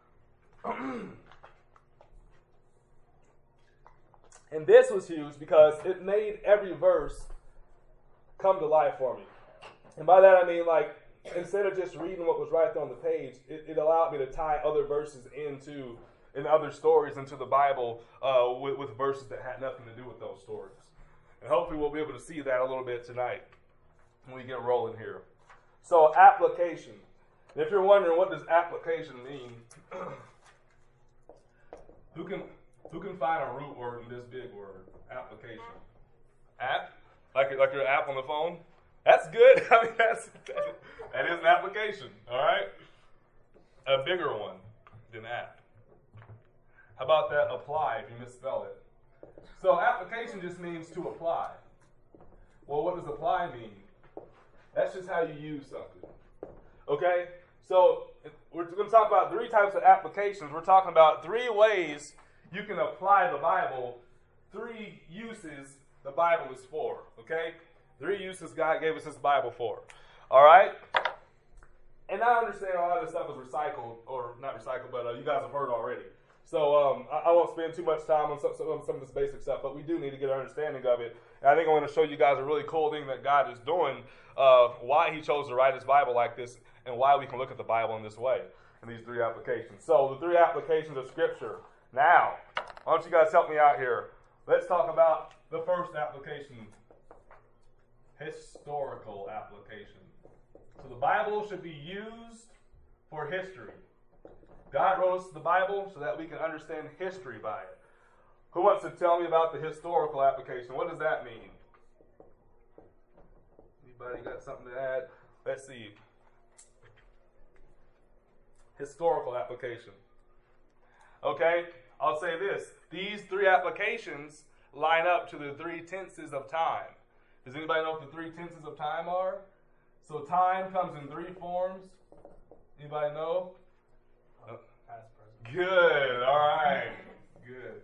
And this was huge because it made every verse come to life for me. And by that I mean, like, instead of just reading what was right there on the page, it allowed me to tie other verses and other stories into the Bible with verses that had nothing to do with those stories. And hopefully we'll be able to see that a little bit tonight when we get rolling here. So, application. And if you're wondering what does application mean, who can find a root word in this big word? Application. App? Like your app on the phone? That's good. I mean, that is an application. All right? A bigger one than app. How about that apply if you misspell it? So application just means to apply. Well, what does apply mean? That's just how you use something. Okay? So we're going to talk about 3 types of applications. We're talking about 3 ways you can apply the Bible, 3 uses the Bible is for. Okay? 3 uses God gave us this Bible for. All right? And I understand a lot of this stuff is recycled, or not recycled, but you guys have heard already. So I won't spend too much time on some of this basic stuff, but we do need to get an understanding of it. And I think I'm going to show you guys a really cool thing that God is doing, why he chose to write his Bible like this, and why we can look at the Bible in this way, in these three applications. So the three applications of Scripture. Now, why don't you guys help me out here? Let's talk about the first application, historical application. So the Bible should be used for history. God wrote us the Bible so that we can understand history by it. Who wants to tell me about the historical application? What does that mean? Anybody got something to add? Let's see. Historical application. Okay, I'll say this. These three applications line up to the three tenses of time. Does anybody know what the three tenses of time are? So time comes in three forms. Anybody know? Past, present. Good. All right. Good.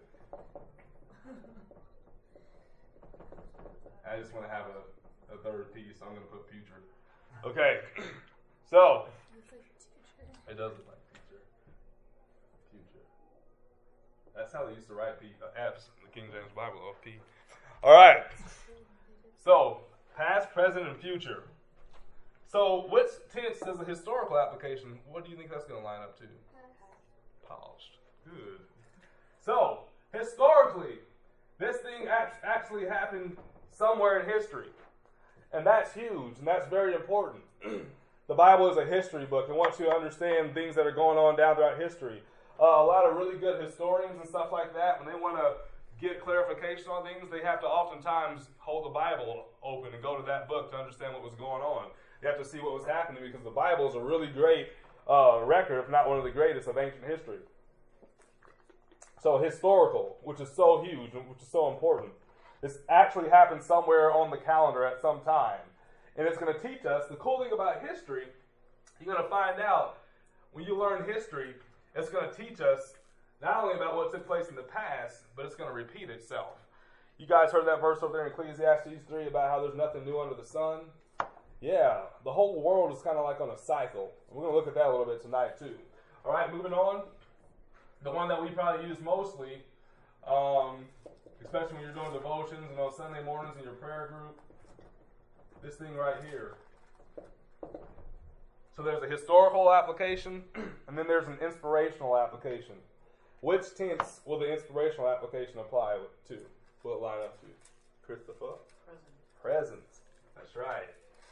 I just want to have a third piece, so I'm going to put future. Okay. So, it does look like future. Future. That's how they used to write F's in the King James Bible, of P. All right. So, past, present, and future. So, which tense does the historical application, what do you think that's going to line up to? Polished. Good. So, historically, this thing actually happened somewhere in history. And that's huge, and that's very important. The Bible is a history book. It wants you to understand things that are going on down throughout history. A lot of really good historians and stuff like that, when they want to get clarification on things, they have to oftentimes hold the Bible open and go to that book to understand what was going on. You have to see what was happening because the Bible is a really great record, if not one of the greatest, of ancient history. So historical, which is so huge, which is so important. This actually happened somewhere on the calendar at some time. And it's going to teach us, the cool thing about history, you're going to find out when you learn history, it's going to teach us not only about what took place in the past, but it's going to repeat itself. You guys heard that verse over there in Ecclesiastes 3 about how there's nothing new under the sun? Yeah, the whole world is kind of like on a cycle. We're going to look at that a little bit tonight too. All right, moving on. The one that we probably use mostly, especially when you're doing devotions and on Sunday mornings in your prayer group, this thing right here. So there's a historical application, and then there's an inspirational application. Which tense will the inspirational application apply to? Will it line up to? Christopher? Present. That's right.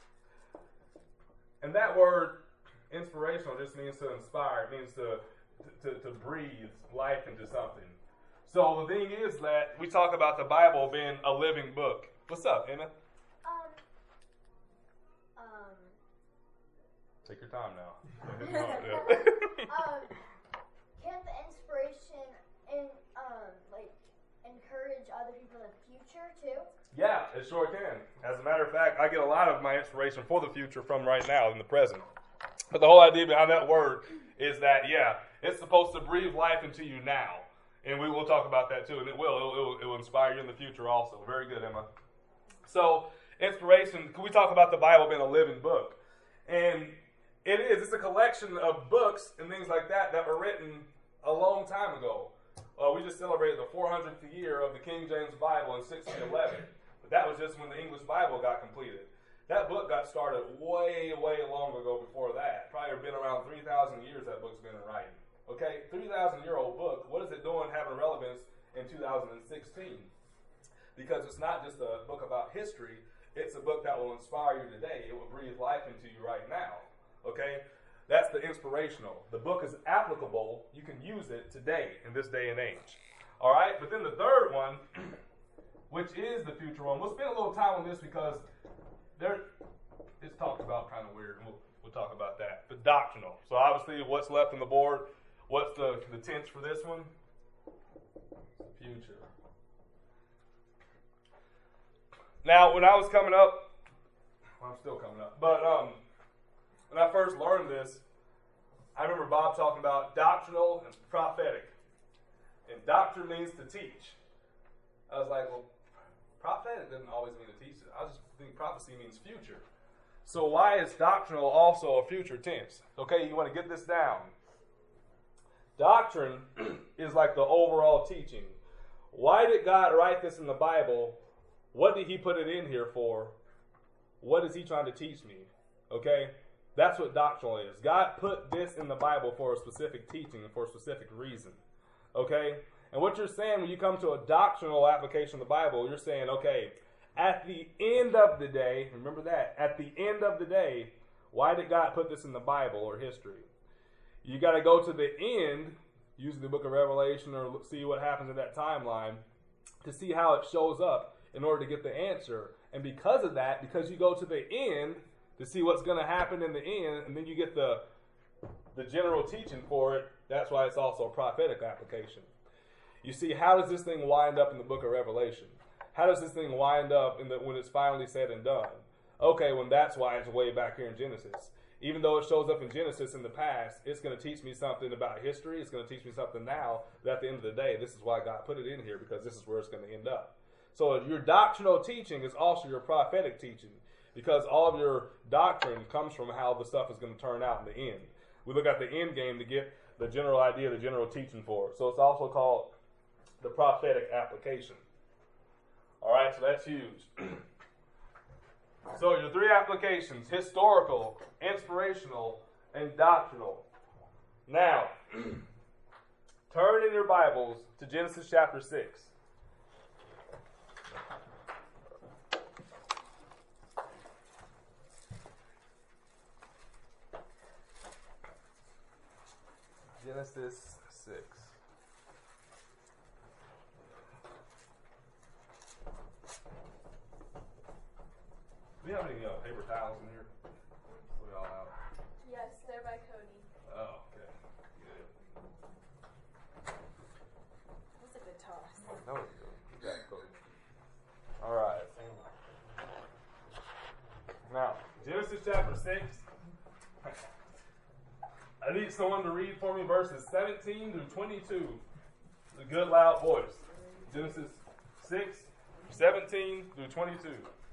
And that word, inspirational, just means to inspire. It means to breathe life into something. So the thing is that we talk about the Bible being a living book. What's up, Emma? Take your time now. Can't the inspiration encourage other people in the future too? Yeah, it sure can. As a matter of fact, I get a lot of my inspiration for the future from right now in the present. But the whole idea behind that word is that, yeah, it's supposed to breathe life into you now. And we will talk about that too, and it will inspire you in the future also. Very good, Emma. So, inspiration, can we talk about the Bible being a living book? And it's a collection of books and things like that were written a long time ago. We just celebrated the 400th year of the King James Bible in 1611. But that was just when the English Bible got completed. That book got started way, way long ago before that. Probably been around 3,000 years that book's been in writing. Okay, 3,000-year-old book, what is it doing having relevance in 2016? Because it's not just a book about history, it's a book that will inspire you today. It will breathe life into you right now. Okay? That's the inspirational. The book is applicable. You can use it today in this day and age. All right? But then the third one, which is the future one, we'll spend a little time on this because it's talked about kind of weird. We'll talk about that. But doctrinal. So obviously what's left on the board, what's the tense for this one? Future. Now, when I was coming up, well, I'm still coming up, but when I first learned this, I remember Bob talking about doctrinal and prophetic. And doctrine means to teach. I was like, well, prophetic doesn't always mean to teach. I just think prophecy means future. So why is doctrinal also a future tense? Okay, you want to get this down. Doctrine is like the overall teaching. Why did God write this in the Bible? What did he put it in here for? What is he trying to teach me? Okay? That's what doctrinal is. God put this in the Bible for a specific teaching and for a specific reason. Okay? And what you're saying when you come to a doctrinal application of the Bible, you're saying, okay, at the end of the day, remember that, at the end of the day, why did God put this in the Bible or history? You got to go to the end, using the book of Revelation or see what happens in that timeline, to see how it shows up in order to get the answer. And because of that, because you go to the end to see what's going to happen in the end, and then you get the general teaching for it, that's why it's also a prophetic application. You see, how does this thing wind up in the book of Revelation? How does this thing wind up when it's finally said and done? Okay, well, that's why it's way back here in Genesis. Even though it shows up in Genesis in the past, it's going to teach me something about history. It's going to teach me something now. But at the end of the day, this is why God put it in here, because this is where it's going to end up. So your doctrinal teaching is also your prophetic teaching, because all of your doctrine comes from how the stuff is going to turn out in the end. We look at the end game to get the general idea, the general teaching for it. So it's also called the prophetic application. All right, so that's huge. So your three applications: historical, inspirational, and doctrinal. Now, turn in your Bibles to Genesis chapter 6. Genesis 6. Do we have any paper towels in here? We all out. Yes, they're by Cody. Oh, okay. Good. That's a good toss. That was good. You got it, Cody. All right. Now, Genesis chapter 6. I need someone to read for me verses 17 through 22. A good loud voice. Genesis 6, 17 through 22.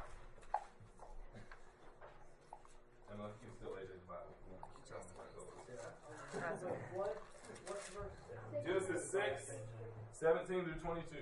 Emma, you can still lay this Bible. Genesis 6, 17 through 22.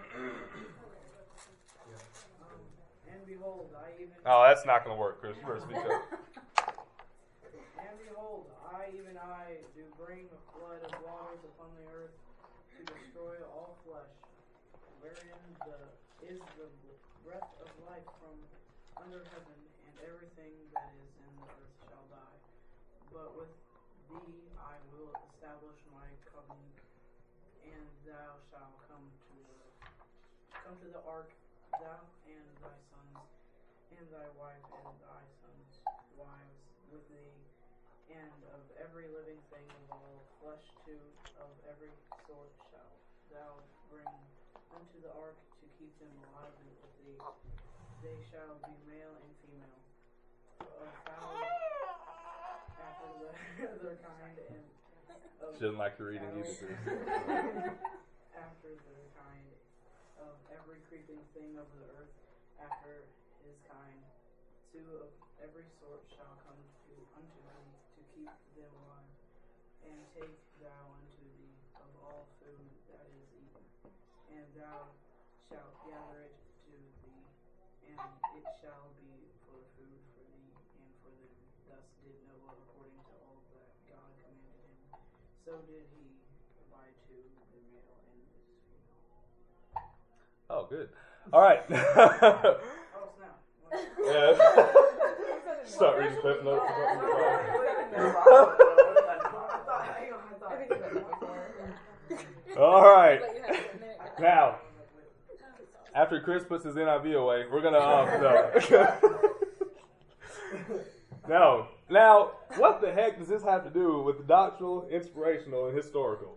And behold, Oh, that's not going to work, Chris. You better speak up. And behold, even I, do bring a flood of waters upon the earth to destroy all flesh, wherein is the breath of life from under heaven, and everything that is in the earth shall die. But with thee I will establish my covenant, and thou shalt come to the ark, thou and thy sons, and thy wife and thy sons' wives with thee, and of every living thing of all flesh too, of every sort shalt thou bring unto the ark to keep them alive with thee. They shall be male and female, of fowl after their kind, and of She doesn't like your reading either. after their kind, of every creeping thing over the earth after his kind. Two of every sort shall come unto thee to keep them alive. And take thou unto thee of all food that is eaten, and thou shalt gather it to thee, and it shall be for food for thee and for them. Thus did Noah according to all that God commanded him. So did he abide to the male and his female. Oh, good. All right. Oh, snap. Yeah. Start reading Cliff Notes. All right. Now, after Chris puts his NIV away, we're gonna no. Now, what the heck does this have to do with the doctrinal, inspirational, and historical?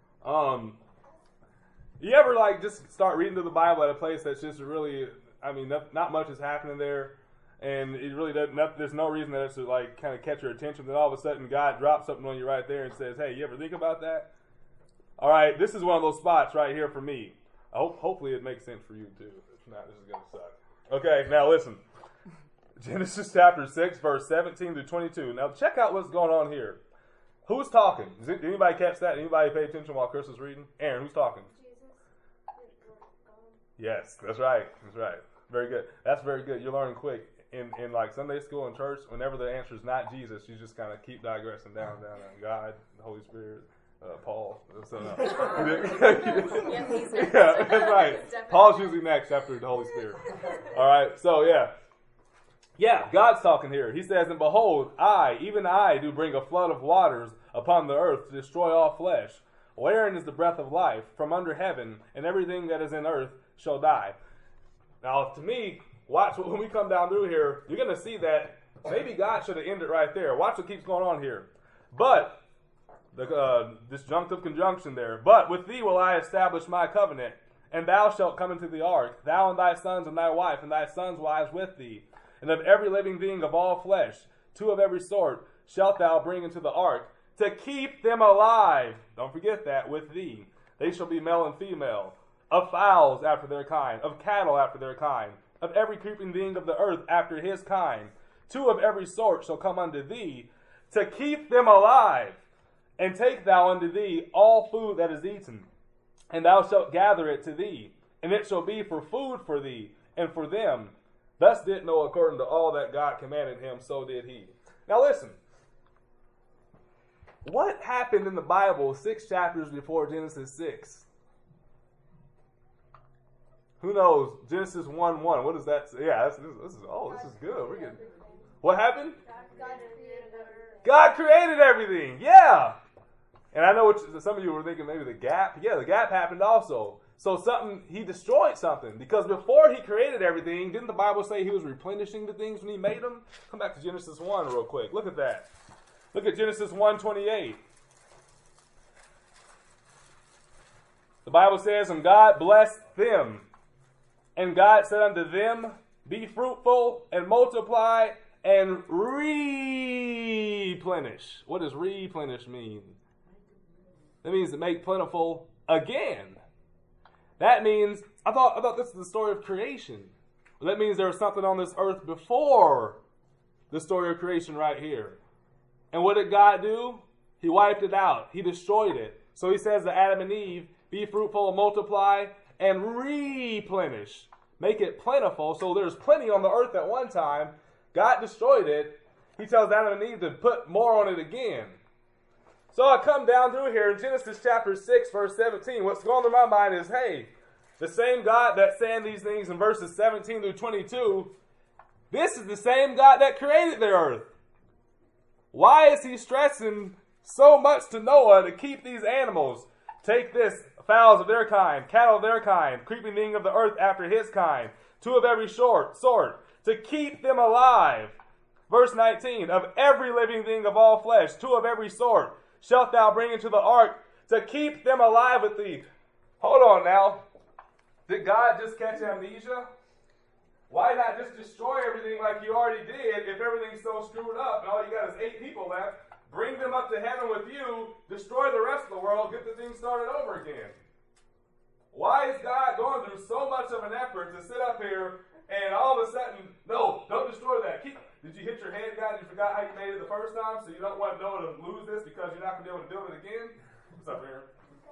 You ever just start reading through the Bible at a place that's just really, not much is happening there, and it really doesn't. There's no reason that it should kind of catch your attention. Then all of a sudden, God drops something on you right there and says, "Hey, you ever think about that?" All right, this is one of those spots right here for me. Hopefully, it makes sense for you too. If not, this is gonna suck. Okay, now listen. Genesis chapter 6, verse 17 through 22. Now check out what's going on here. Who's talking? Did anybody catch that? Anybody pay attention while Chris was reading? Aaron, who's talking? Yes, that's right. That's right. Very good. That's very good. You're learning quick. In like Sunday school and church, whenever the answer is not Jesus, you just kind of keep digressing down. God, the Holy Spirit, Paul. So, no. Yeah, that's right. Paul's usually next after the Holy Spirit. All right. So yeah, God's talking here. He says, "And behold, I, even I, do bring a flood of waters upon the earth to destroy all flesh. Wherein is the breath of life from under heaven, and everything that is in earth shall die." Now, to me, watch when we come down through here, you're going to see that maybe God should have ended right there. Watch what keeps going on here. But, the disjunctive conjunction there. "But with thee will I establish my covenant, and thou shalt come into the ark, thou and thy sons and thy wife, and thy sons' wives with thee. And of every living being of all flesh, 2 of every sort, shalt thou bring into the ark, to keep them alive." Don't forget that, "with thee. They shall be male and female, of fowls after their kind, of cattle after their kind, of every creeping being of the earth after his kind. 2 of every sort shall come unto thee, to keep them alive. And take thou unto thee all food that is eaten, and thou shalt gather it to thee, and it shall be for food for thee and for them. Thus did Noah according to all that God commanded him, so did he." Now listen. What happened in the Bible 6 chapters before Genesis 6? Who knows? Genesis 1:1. What does that say? Yeah, this is good. We're getting. What happened? God created everything. Yeah. And I know some of you were thinking maybe the gap. Yeah, the gap happened also. So he destroyed something. Because before he created everything, didn't the Bible say he was replenishing the things when he made them? Come back to Genesis 1 real quick. Look at that. Look at Genesis 1:28. The Bible says, "And God blessed them. And God said unto them, Be fruitful and multiply and replenish." What does replenish mean? That means to make plentiful again. That means, I thought this is the story of creation. Well, that means there was something on this earth before the story of creation right here. And what did God do? He wiped it out. He destroyed it. So he says to Adam and Eve, "Be fruitful and multiply and replenish." Make it plentiful. So there's plenty on the earth at one time. God destroyed it. He tells Adam and Eve to put more on it again. So I come down through here in Genesis chapter 6, verse 17. What's going through my mind is, hey, the same God that's saying these things in verses 17 through 22, this is the same God that created the earth. Why is he stressing so much to Noah to keep these animals? Take this, fowls of their kind, cattle of their kind, creeping thing of the earth after his kind, 2 of every sort, to keep them alive. Verse 19, "Of every living thing of all flesh, 2 of every sort, shalt thou bring into the ark, to keep them alive with thee." Hold on now. Did God just catch amnesia? Why not just destroy everything like you already did if everything's so screwed up and all you got is 8 people left? Bring them up to heaven with you, destroy the rest of the world, get the thing started over again. Why is God going through so much of an effort to sit up here and all of a sudden, no, don't destroy that. Did you hit your head, God? You forgot how you made it the first time, so you don't want Noah to lose this because you're not going to be able to build it again? What's up, Aaron?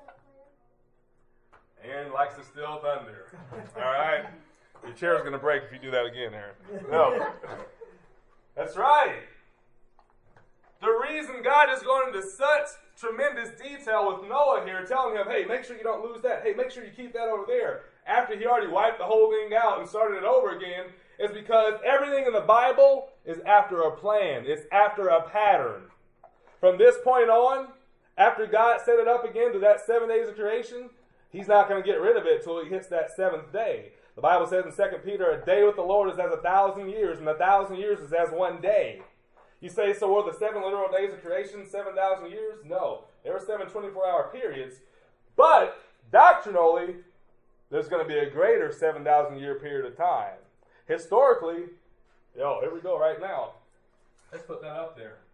Aaron likes to steal thunder. All right? Your chair's going to break if you do that again, Aaron. No. That's right. The reason God is going into such tremendous detail with Noah here, telling him, hey, make sure you don't lose that. Hey, make sure you keep that over there. After he already wiped the whole thing out and started it over again, is because everything in the Bible is after a plan. It's after a pattern. From this point on, after God set it up again to that 7 days of creation, he's not going to get rid of it until he hits that 7th day. The Bible says in 2 Peter, "A day with the Lord is as 1,000 years, and 1,000 years is as 1 day." You say, so were the 7 literal days of creation 7,000 years? No. There were 7 24-hour periods. But doctrinally, there's going to be a greater 7,000-year period of time. Historically, here we go right now. Let's put that up there.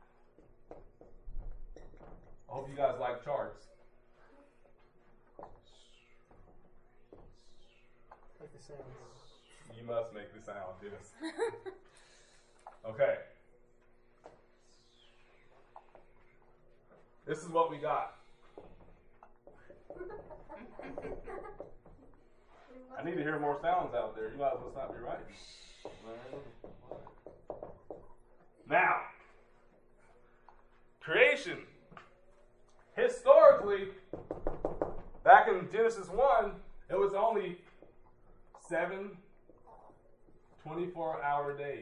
I hope you guys like charts. Like the sound. You must make the sound, yes. Okay. This is what we got. I need to hear more sounds out there. You might as well stop me right. Now, creation. Historically, back in Genesis 1, it was only 7 24-hour days.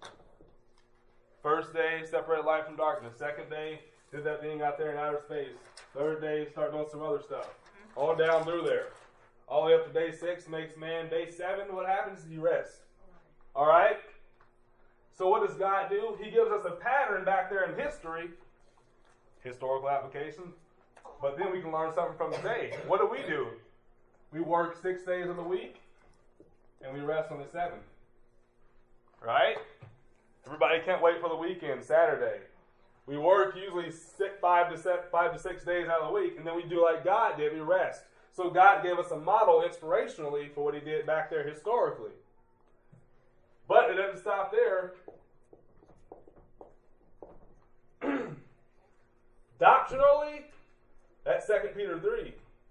First day, separated light from darkness. Second day, did that thing out there in outer space. Third day, start doing some other stuff. On down through there. All the way up to day 6 makes man. Day 7, what happens? He rests. All right? So what does God do? He gives us a pattern back there in history. Historical application. But then we can learn something from today. What do? We work 6 days of the week, and we rest on the 7th. Right? Everybody can't wait for the weekend, Saturday. We work usually 5 to 6 days out of the week, and then we do like God did, we rest. So God gave us a model inspirationally for what he did back there historically. But it doesn't stop there. Doctrinally, that's 2 Peter 3.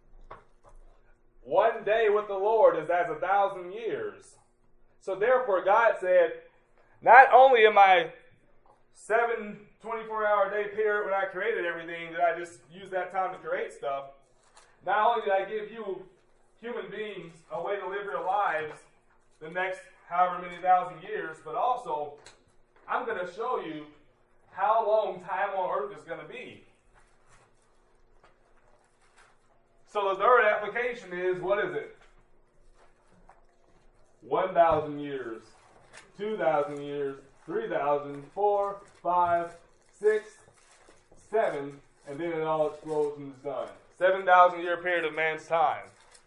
1 day with the Lord is as 1,000 years. So therefore God said, not only am I 7 24-hour day period when I created everything, did I just use that time to create stuff. Not only did I give you human beings a way to live your lives the next however many thousand years, but also I'm going to show you how long time on earth is going to be. So the third application is, what is it? 1,000 years, 2,000 years, 3,000, 4, 5, 6, 7, and then it all explodes and is done. 7,000 year period of man's time.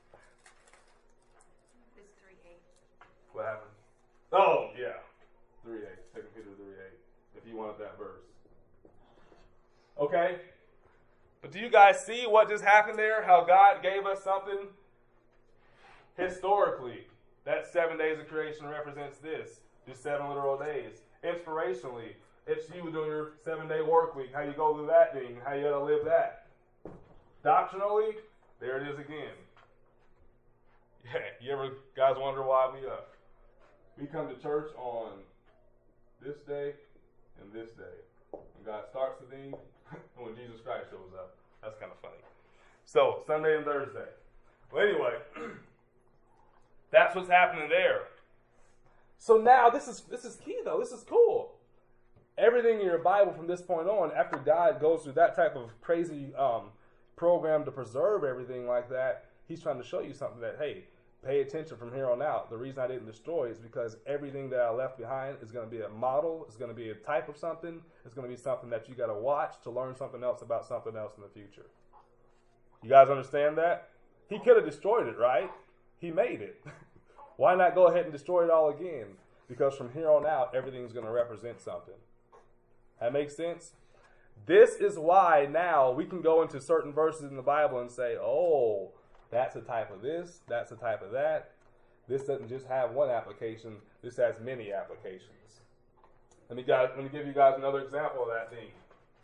It's 3:8. What happened? Oh, yeah. 3:8. 2 Peter 3:8. If you wanted that verse. Okay? But do you guys see what just happened there? How God gave us something? Historically, that 7 days of creation represents this. Just 7 literal days. Inspirationally, it's you doing your 7-day work week. How you go through that thing. How you got to live that. Doctrinally, there it is again. Yeah, you ever guys wonder why we come to church on this day and this day? When God starts the thing, and when Jesus Christ shows up. That's kind of funny. So, Sunday and Thursday. Well, anyway, that's what's happening there. So now, this is key though. This is cool. Everything in your Bible from this point on, after God goes through that type of crazy program to preserve everything like that, he's trying to show you something that, hey, pay attention from here on out. The reason I didn't destroy is because everything that I left behind is going to be a model. It's going to be a type of something. It's going to be something that you got to watch to learn something else about something else in the future. You guys understand that? He could have destroyed it, right? He made it. Why not go ahead and destroy it all again? Because from here on out, everything's going to represent something. That makes sense? This is why now we can go into certain verses in the Bible and say, oh, that's a type of this, that's a type of that. This doesn't just have one application, this has many applications. Let me give you guys another example of that thing.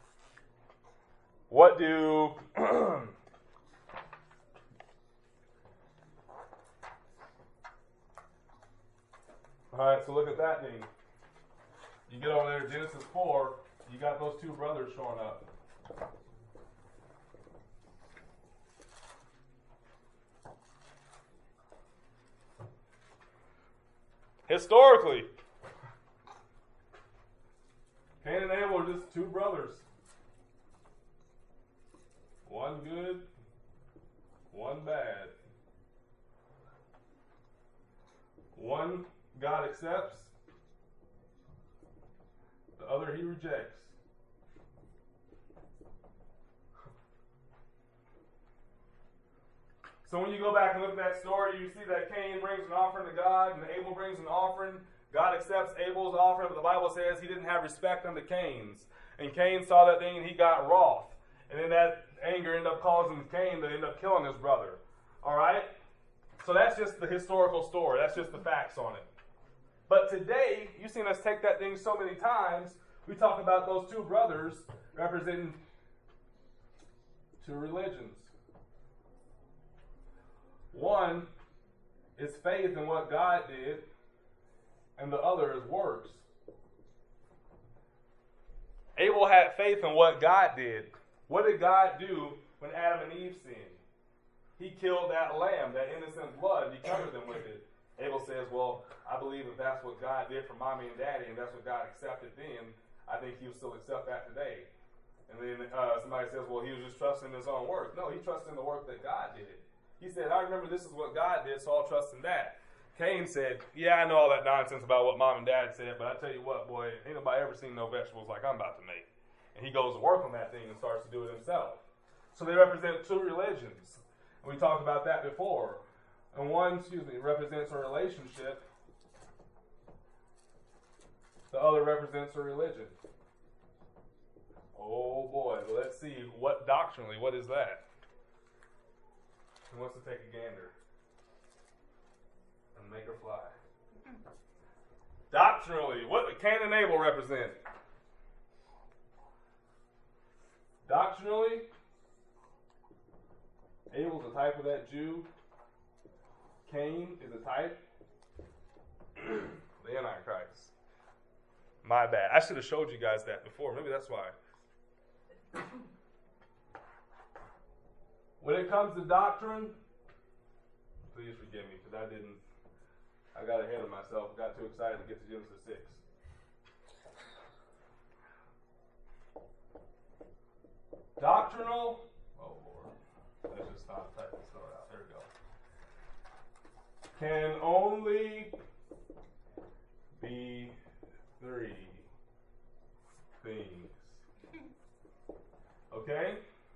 What do Alright, so look at that thing. You get over there to Genesis 4, you got those two brothers showing up. Historically, Cain and Abel are just two brothers. One good, one bad. One God accepts, the other he rejects. So when you go back and look at that story, you see that Cain brings an offering to God and Abel brings an offering. God accepts Abel's offering, but the Bible says he didn't have respect unto Cain's. And Cain saw that thing and he got wroth. And then that anger ended up causing Cain to end up killing his brother. All right? So that's just the historical story. That's just the facts on it. But today, you've seen us take that thing so many times. We talk about those two brothers representing two religions. One is faith in what God did, and the other is works. Abel had faith in what God did. What did God do when Adam and Eve sinned? He killed that lamb, that innocent blood, and he covered them with it. Abel says, well, I believe if that's what God did for mommy and daddy, and that's what God accepted then, I think he'll still accept that today. And then somebody says, well, he was just trusting his own work. No, he trusted in the work that God did. He said, I remember this is what God did, so I'll trust in that. Cain said, yeah, I know all that nonsense about what mom and dad said, but I tell you what, boy, ain't nobody ever seen no vegetables like I'm about to make. And he goes to work on that thing and starts to do it himself. So they represent two religions. And we talked about that before. And one, represents a relationship. The other represents a religion. Oh boy, well, let's see what doctrinally, what is that? Who wants to take a gander? And make her fly. Doctrinally, what do Cain and Abel represent? Doctrinally, Abel's a type of that Jew. Cain is a type the Antichrist. My bad. I should have showed you guys that before. Maybe that's why. When it comes to doctrine, please forgive me because I got ahead of myself. Got too excited to get to Genesis 6. Doctrinal, oh Lord, let's just stop typing this out. There we go. Can only be three things. Okay?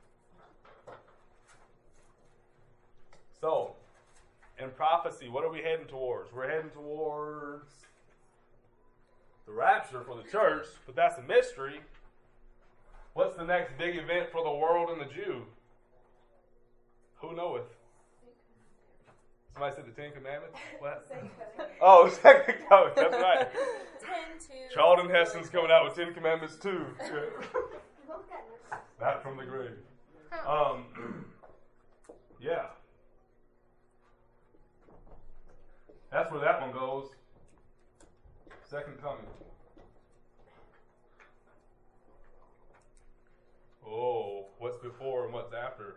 So, in prophecy, what are we heading towards? We're heading towards the rapture for the church, but that's a mystery. What's the next big event for the world and the Jew? Who knoweth? Somebody said the Ten Commandments? What? Oh, Second Coming. That's right. Charlton Heston's coming out with 10 Commandments too. Not from the grave. Yeah. That's where that one goes. Second Coming. Oh, what's before and what's after?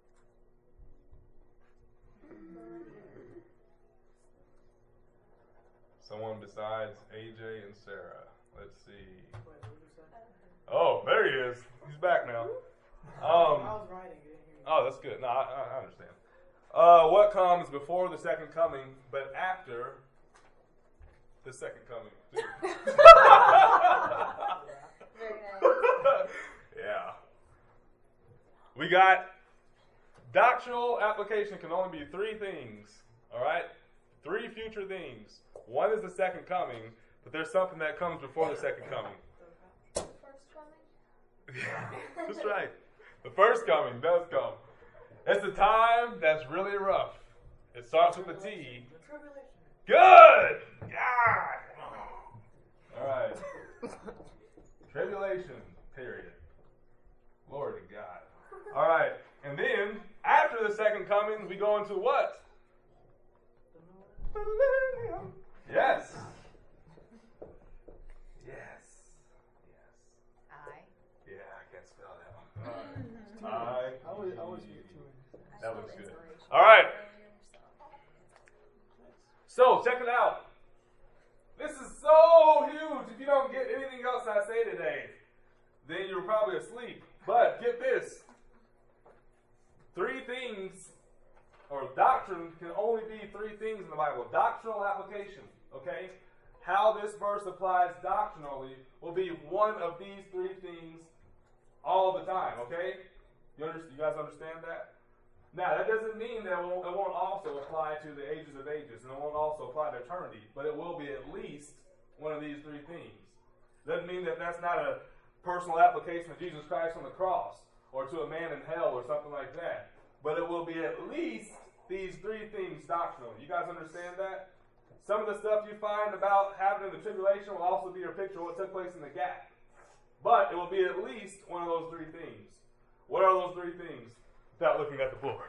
Someone besides AJ and Sarah. Let's see. Oh, there he is. He's back now. I was writing. Oh, that's good. No, I understand. What comes before the second coming, but after the second coming? Very nice. Yeah. We got doctrinal application can only be three things. All right? Three future things. One is the second coming, but there's something that comes before the second coming. First coming? That's right. The first coming does come. It's a time that's really rough. It starts with a T. Good! God! All right. Tribulation, period. Glory to God. All right. And then, after the second coming, we go into what? Millennium. Yes. Yes. Yeah, I can't spell that one. I was here too. That looks good. All right. So, check it out. This is so huge. If you don't get anything else I say today, then you're probably asleep. But get this. Three things, or doctrine can only be three things in the Bible. Doctrinal application, okay? How this verse applies doctrinally will be one of these three things all the time, okay? You guys understand that? Now, that doesn't mean that it won't also apply to the ages of ages, and it won't also apply to eternity, but it will be at least one of these three things. Doesn't mean that that's not a personal application of Jesus Christ on the cross, or to a man in hell, or something like that. But it will be at least these three things doctrinally. You guys understand that? Some of the stuff you find about happening in the tribulation will also be a picture of what took place in the gap. But it will be at least one of those three things. What are those three things? without looking at the board.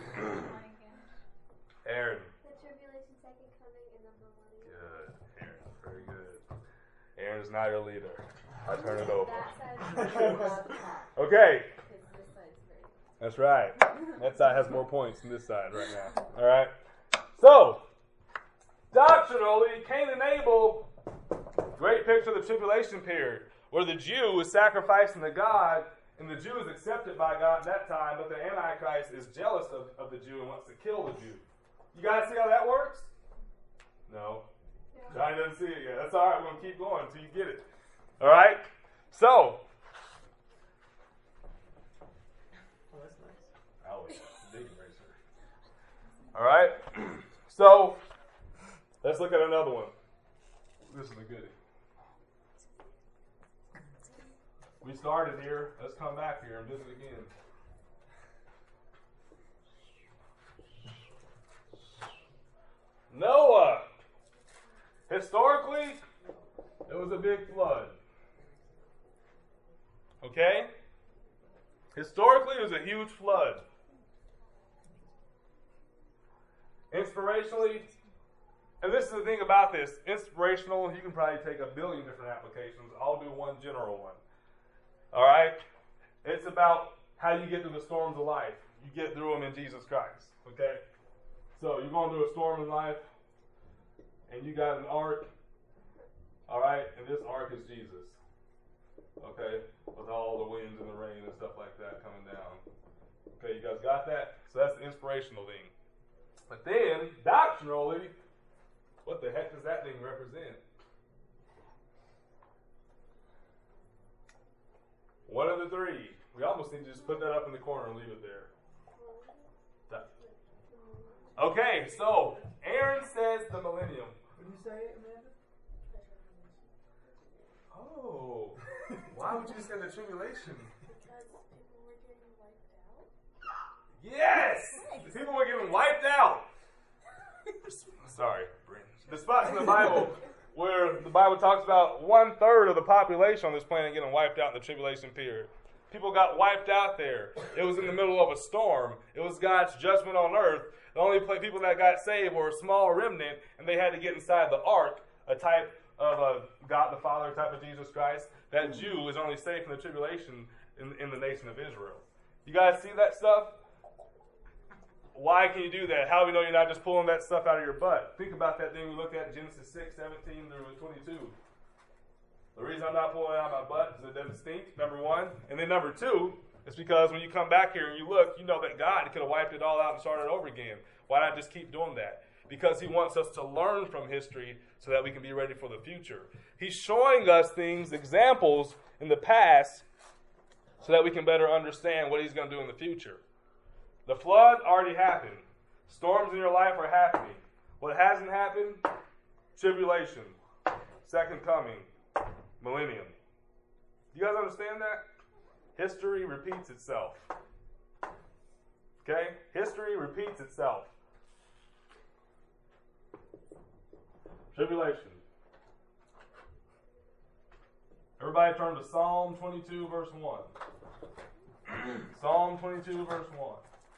Aaron. The tribulation, second coming, and the millennium. Good. Aaron. Very good. Aaron's not your leader. I turn it over. Okay. That's right. That side has more points than this side right now. All right. So, doctrinally, Cain and Abel, great picture of the tribulation period, where the Jew is sacrificing to God, and the Jew is accepted by God at that time, but the Antichrist is jealous of the Jew and wants to kill the Jew. You guys see how that works? No. Johnny doesn't see it yet. That's all right. We're going to keep going until you get it. All right? So, big eraser. All right? So, let's look at another one. This is a goodie. We started here. Let's come back here and visit again. Noah. Historically, it was a big flood. Okay? Historically, it was a huge flood. Inspirationally, and this is the thing about this, inspirational, you can probably take a billion different applications. I'll do one general one. All right? It's about how you get through the storms of life. You get through them in Jesus Christ. Okay? So you're going through a storm in life, and you got an ark. All right? And this ark is Jesus. Okay? With all the winds and the rain and stuff like that coming down. Okay, you guys got that? So that's the inspirational thing. But then, doctrinally, what the heck does that thing represent? One of the three. We almost need to just put that up in the corner and leave it there. Okay, so Aaron says the millennium. What did you say, Amanda? Oh, why would you say the tribulation? Because people were getting wiped out. Yes! The people were getting wiped out. Sorry, Brent. The spots in the Bible where the Bible talks about 1/3 of the population on this planet getting wiped out in the tribulation period. People got wiped out there. It was in the middle of a storm. It was God's judgment on earth. The only people that got saved were a small remnant, and they had to get inside the ark, a type of a God the Father type of Jesus Christ. That Jew is only saved from the tribulation in the nation of Israel. You guys see that stuff? Why can you do that? How do we know you're not just pulling that stuff out of your butt? Think about that thing we looked at in Genesis 6:17 through 22. The reason I'm not pulling it out of my butt is it doesn't stink, number one. And then number two, it's because when you come back here and you look, you know that God could have wiped it all out and started over again. Why not just keep doing that? Because he wants us to learn from history so that we can be ready for the future. He's showing us things, examples in the past, so that we can better understand what he's going to do in the future. The flood already happened. Storms in your life are happening. What hasn't happened? Tribulation. Second coming. Millennium. You guys understand that? History repeats itself. Okay? History repeats itself. Tribulation. Everybody turn to Psalm 22, verse 1. Psalm 22, verse 1.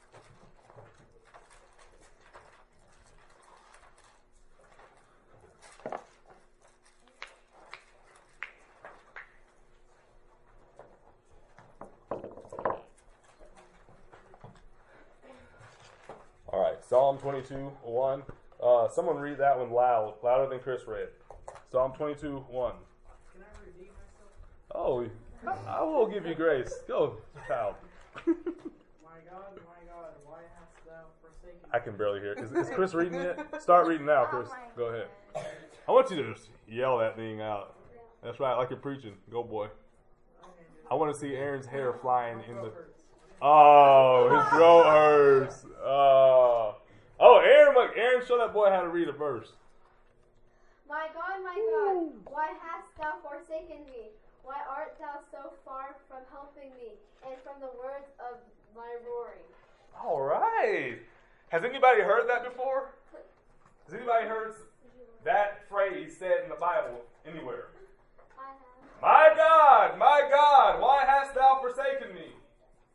All right, Psalm 22, 1. Someone read that one loud, louder than Chris read. Psalm 22, 1. Can I redeem myself? Oh, I will give you grace. Go, child. My God, why hast thou forsaken me? I can barely hear. Is Chris reading it? Start reading now, Chris. Go ahead. I want you to just yell that thing out. That's right, like you're preaching. Go, boy. I want to see Aaron's hair flying in the... Oh, his throat hurts. Oh, Aaron, show that boy how to read a verse. My God, why hast thou forsaken me? Why art thou so far from helping me, and from the words of my roaring? All right. Has anybody heard that before? Has anybody heard that phrase said in the Bible anywhere? I have. My God, why hast thou forsaken me?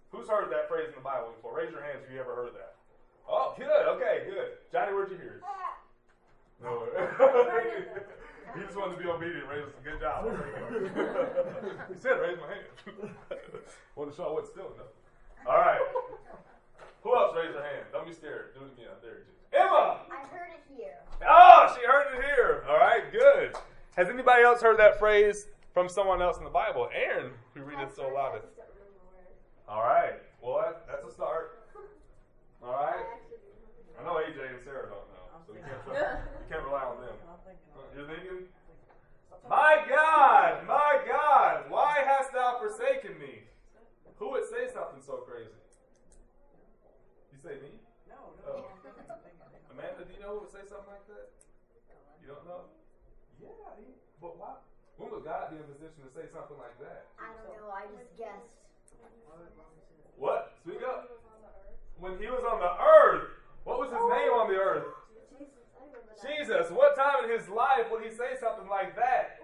Who's heard that phrase in the Bible before? Raise your hands if you ever heard that. Oh, good. Okay, good. Johnny, where'd you hear it? No. He just wanted to be obedient. Raise a good job. He said, raise my hand. Want to show what's still enough. All right. Who else raised their hand? Don't be scared. Do it again. There it is. Emma! I heard it here. Oh, she heard it here. All right, good. Has anybody else heard that phrase from someone else in the Bible? Aaron, who read it so loud. All right. Well, that's a start. All right. I know AJ and Sarah don't know, so we can't rely on them. You're thinking? My God, why hast thou forsaken me? Who would say something so crazy? You say me? No. Oh. Amanda, do you know who would say something like that? You don't know? Yeah, but why? When would God be in a position to say something like that? I don't know. I just guessed. What? Speak up. When he was on the earth, what was his name on the earth? Jesus. What time in his life would he say something like that?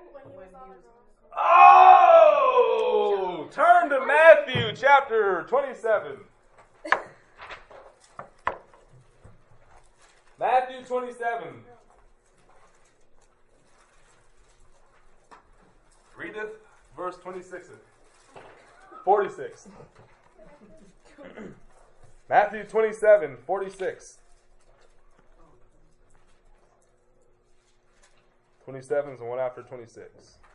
Oh! Turn to Matthew chapter 27. Matthew 27. Readeth verse 26. 46. Matthew 27, 46. 27 is the one after 26.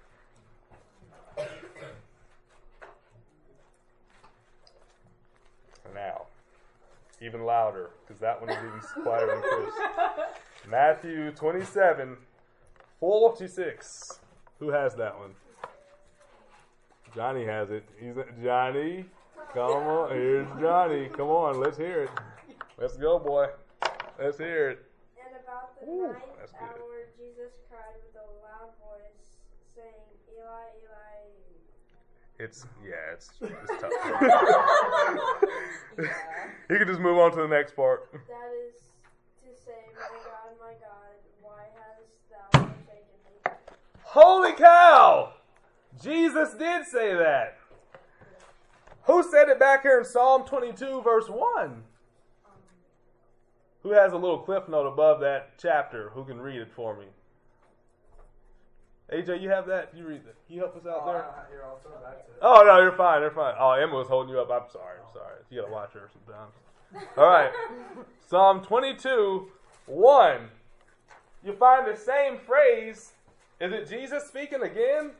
Now, even louder, because that one is even quieter than Chris. Matthew 27, 46. Who has that one? Johnny has it. Johnny, come on. Here's Johnny. Come on, let's hear it. Let's go, boy. Let's hear it. And about the Ooh, ninth that's good. hour, Jesus cried with a loud voice, saying, Eli, Eli. It's tough. You can just move on to the next part. That is to say, my God, why hast thou forsaken me? Holy cow! Jesus did say that. Who said it back here in Psalm 22, verse 1? Who has a little cliff note above that chapter? Who can read it for me? AJ, you have that? You read that. Can you help us out there? Here, I'll turn back to it. Oh, no, you're fine. You're fine. Oh, Emma was holding you up. I'm sorry. You got to watch her sometimes. All right. Psalm 22, 1. You find the same phrase. Is it Jesus speaking again?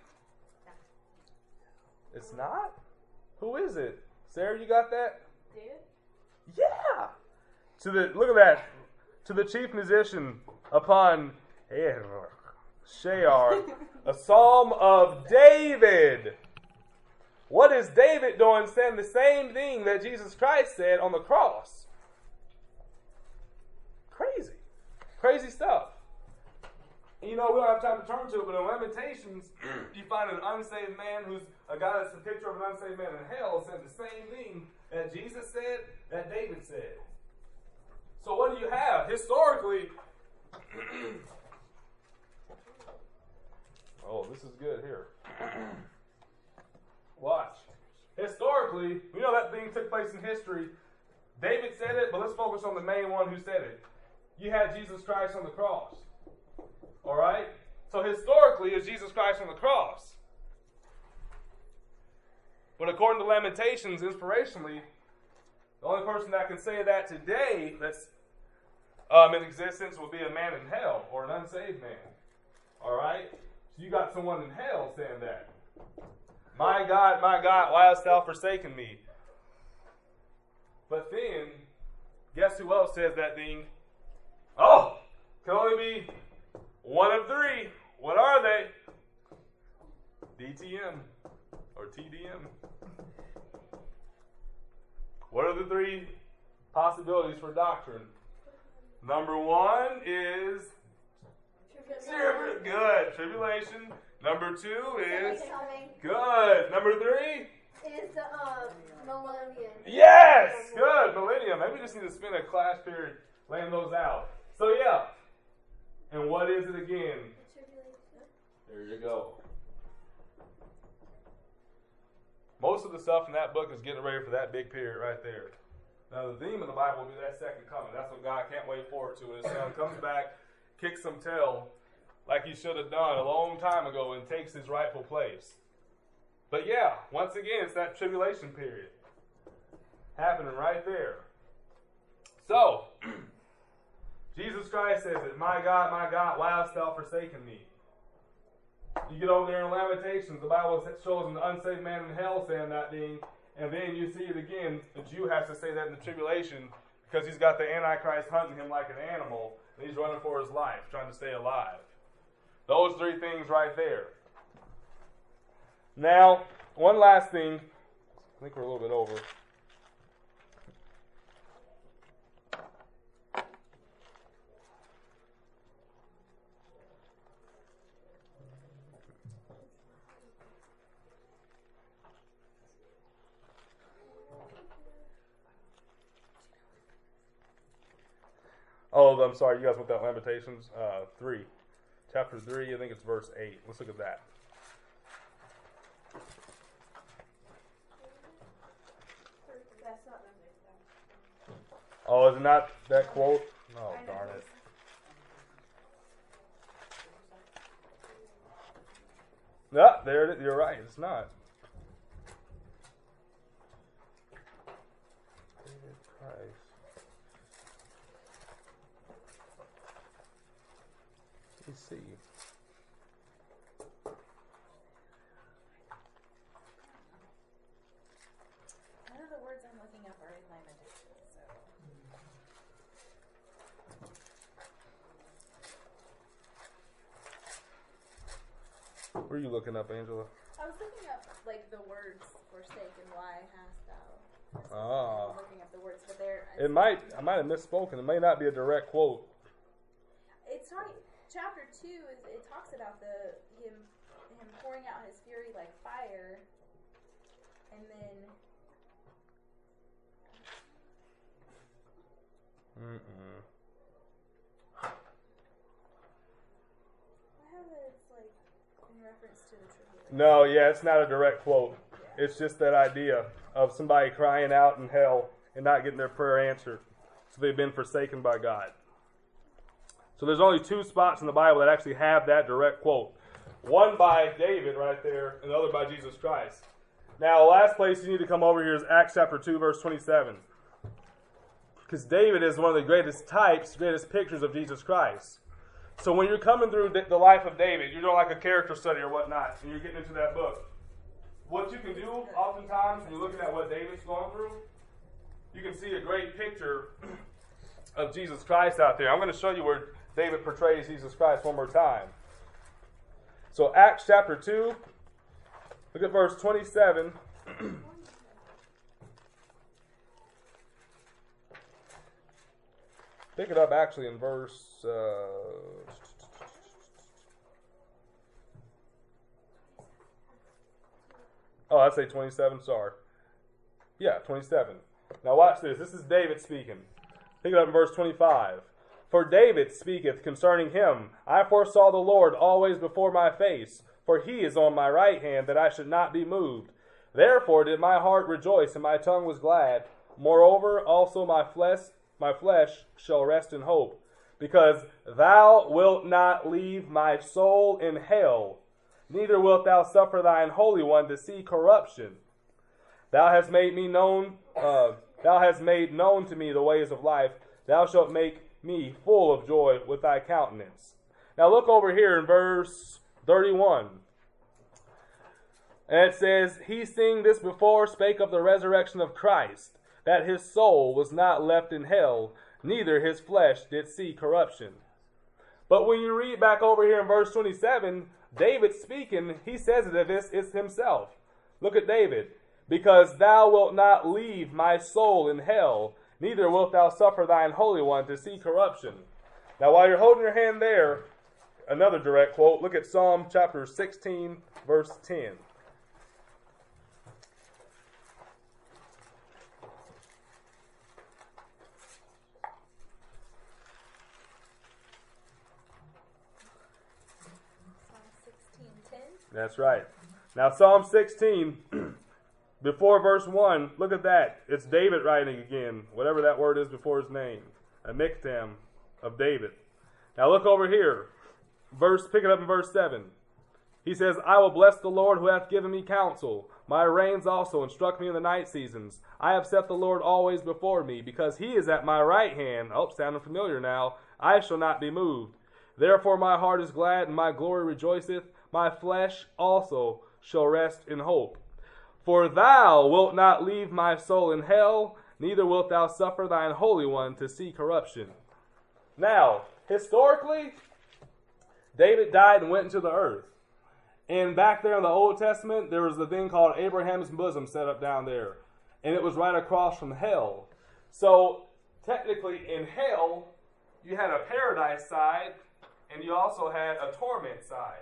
It's not? Who is it? Sarah, you got that? David? Yeah. Look at that. To the chief musician upon Shear, a psalm of David. What is David doing saying the same thing that Jesus Christ said on the cross? Crazy stuff. You know, we don't have time to turn to it, but in Lamentations, you find an unsaved man who's a guy that's a picture of an unsaved man in hell said the same thing that Jesus said, that David said. So what do you have? Historically, oh, this is good here. Watch. Historically, we know that thing took place in history. David said it, but let's focus on the main one who said it. You had Jesus Christ on the cross. All right? So historically, is Jesus Christ on the cross. But according to Lamentations, inspirationally, the only person that can say that today that's in existence would be a man in hell or an unsaved man. All right? So you got someone in hell saying that. My God, why hast thou forsaken me? But then, guess who else says that thing? Oh, can only be one of three. What are they? DTM or TDM. What are the three possibilities for doctrine? Number one is tribulation. Number two is good. Number three is the millennium. Yes, good, millennium. Maybe we just need to spend a class period laying those out. So yeah. And what is it again? There you go. Most of the stuff in that book is getting ready for that big period right there. Now, the theme of the Bible will be that second coming. That's what God can't wait forward to. His son comes back, kicks some tail like he should have done a long time ago and takes his rightful place. But yeah, once again, it's that tribulation period happening right there. So, Jesus Christ says it, my God, why hast thou forsaken me? You get over there in Lamentations, the Bible shows an unsaved man in hell saying that thing, and then you see it again, the Jew has to say that in the tribulation because he's got the Antichrist hunting him like an animal, and he's running for his life, trying to stay alive. Those three things right there. Now, one last thing. I think we're a little bit over. Oh, I'm sorry. You guys went that Lamentations 3. Chapter 3, I think it's verse 8. Let's look at that. Oh, is it not that quote? Oh, darn it. No, there it is. You're right. It's not. Christ. Let's see. None of the words I'm looking up are in Lamentations, so. What are you looking up, Angela? I was looking up like the words forsaken. Why hast thou? Ah. Looking up the words, but there. I might have misspoken. It may not be a direct quote. It's not. Chapter 2 it talks about him pouring out his fury like fire, and then. I have it. It's like in reference to the tribulation. No, yeah, it's not a direct quote. Yeah. It's just that idea of somebody crying out in hell and not getting their prayer answered, so they've been forsaken by God. So there's only two spots in the Bible that actually have that direct quote. One by David right there, and the other by Jesus Christ. Now, the last place you need to come over here is Acts chapter 2, verse 27. Because David is one of the greatest types, greatest pictures of Jesus Christ. So when you're coming through the life of David, you're doing like a character study or whatnot, and you're getting into that book. What you can do oftentimes when you're looking at what David's gone through, you can see a great picture of Jesus Christ out there. I'm going to show you where David portrays Jesus Christ one more time. So Acts chapter 2, look at verse 27. Pick it up actually in verse... I'd say 27, sorry. Yeah, 27. Now watch this. This is David speaking. Pick it up in verse 25. For David speaketh concerning him, I foresaw the Lord always before my face, for he is on my right hand, that I should not be moved. Therefore did my heart rejoice, and my tongue was glad. Moreover, also my flesh shall rest in hope, because thou wilt not leave my soul in hell, neither wilt thou suffer thine Holy One to see corruption. Thou hast made known to me the ways of life. Thou shalt make me full of joy with thy countenance. Now look over here in verse 31. And it says, he seeing this before spake of the resurrection of Christ, that his soul was not left in hell, neither his flesh did see corruption. But when you read back over here in verse 27, David speaking, he says it as it's himself. Look at David. Because thou wilt not leave my soul in hell, neither wilt thou suffer thine Holy One to see corruption. Now while you're holding your hand there, another direct quote, look at Psalm chapter 16, verse 10. That's right. Now Psalm 16, Before verse 1, look at that. It's David writing again, whatever that word is before his name. A miktam of David. Now look over here. Pick it up in verse 7. He says, I will bless the Lord who hath given me counsel. My reins also instruct me in the night seasons. I have set the Lord always before me, because he is at my right hand. Oh, sounding familiar now. I shall not be moved. Therefore my heart is glad, and my glory rejoiceth. My flesh also shall rest in hope. For thou wilt not leave my soul in hell, neither wilt thou suffer thine Holy One to see corruption. Now, historically, David died and went into the earth. And back there in the Old Testament, there was a thing called Abraham's bosom set up down there. And it was right across from hell. So, technically, in hell, you had a paradise side, and you also had a torment side.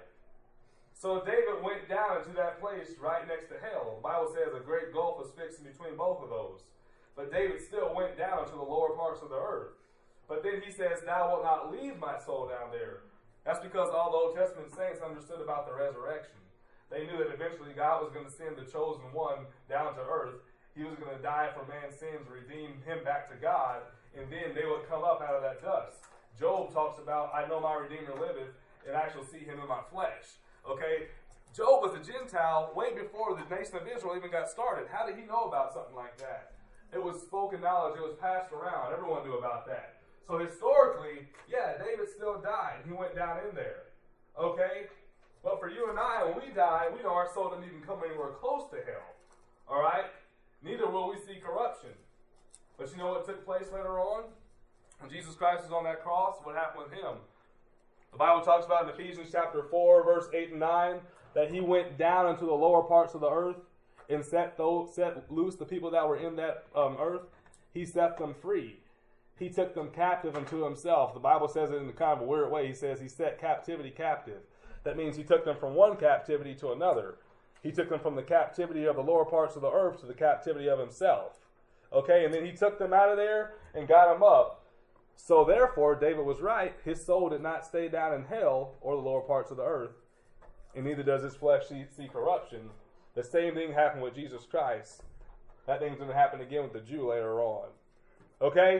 So David went down into that place right next to hell. The Bible says a great gulf was fixed in between both of those. But David still went down to the lower parts of the earth. But then he says, thou wilt not leave my soul down there. That's because all the Old Testament saints understood about the resurrection. They knew that eventually God was going to send the chosen one down to earth. He was going to die for man's sins, redeem him back to God, and then they would come up out of that dust. Job talks about, I know my Redeemer liveth, and I shall see him in my flesh. Okay? Job was a Gentile way before the nation of Israel even got started. How did he know about something like that? It was spoken knowledge. It was passed around. Everyone knew about that. So historically, yeah, David still died. He went down in there. Okay? But for you and I, when we die, we know our soul doesn't even come anywhere close to hell. All right? Neither will we see corruption. But you know what took place later on? When Jesus Christ was on that cross, what happened with him? The Bible talks about in Ephesians chapter 4, verse 8 and 9, that he went down into the lower parts of the earth and set loose the people that were in that earth. He set them free. He took them captive unto himself. The Bible says it in kind of a weird way. He says he set captivity captive. That means he took them from one captivity to another. He took them from the captivity of the lower parts of the earth to the captivity of himself. Okay, and then he took them out of there and got them up. So therefore, David was right. His soul did not stay down in hell or the lower parts of the earth, and neither does his flesh see corruption. The same thing happened with Jesus Christ. That thing's going to happen again with the Jew later on. Okay?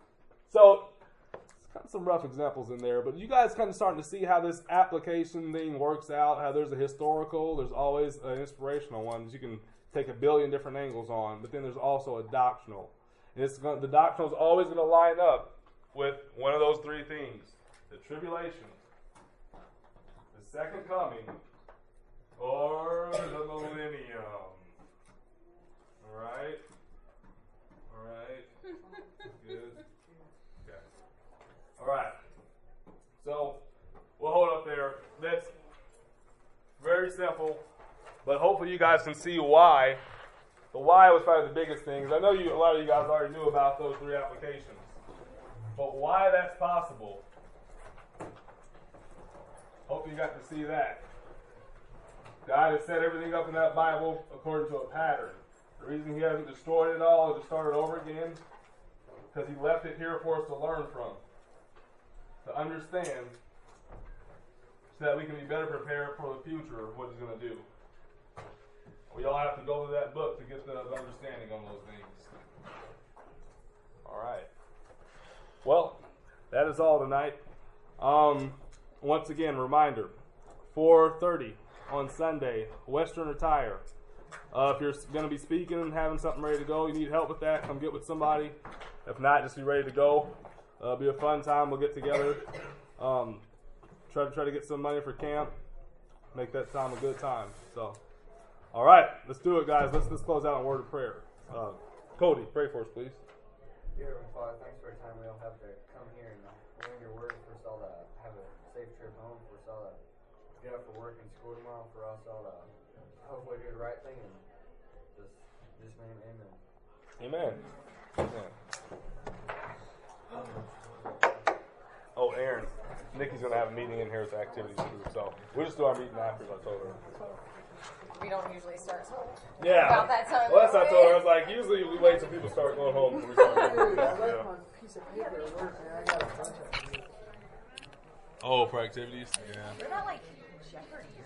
So, kind of some rough examples in there, but you guys kind of starting to see how this application thing works out, how there's a historical, there's always an inspirational one that you can take a billion different angles on, but then there's also a doctrinal. And the doctrinal is always going to line up with one of those three things: the tribulation, the second coming, or the millennium. All right? All right? Good. Okay. All right. So, we'll hold up there. That's very simple, but hopefully you guys can see why. The why was probably the biggest thing. I know a lot of you guys already knew about those three applications. But why that's possible, hopefully you got to see that. God has set everything up in that Bible according to a pattern. The reason he hasn't destroyed it all or just started over again, because he left it here for us to learn from, to understand, so that we can be better prepared for the future of what he's going to do. We all have to go to that book to get the understanding on those things. All right. Well, that is all tonight. Once again, reminder, 4:30 on Sunday, Western Attire. If you're going to be speaking and having something ready to go, you need help with that, come get with somebody. If not, just be ready to go. It'll be a fun time. We'll get together. Try to get some money for camp. Make that time a good time. So, all right, let's do it, guys. Let's close out in a word of prayer. Cody, pray for us, please. Dear Heavenly Father, thanks for a time we all have to come here and learn your word, for us all to have a safe trip home, for us all to get up for work and school tomorrow, for us all to hopefully do the right thing, and just name amen. Amen. Oh, Aaron, Nikki's going to have a meeting in here with the activities too, so we'll just do our meeting after, I told her. So. We don't usually start about that time. Well, that's what I told her. I was like, usually we wait till people start going home before we start going. I left my piece of paper at work, man. I got a bunch of them. Oh, for activities? Yeah. What about like Jeopardy?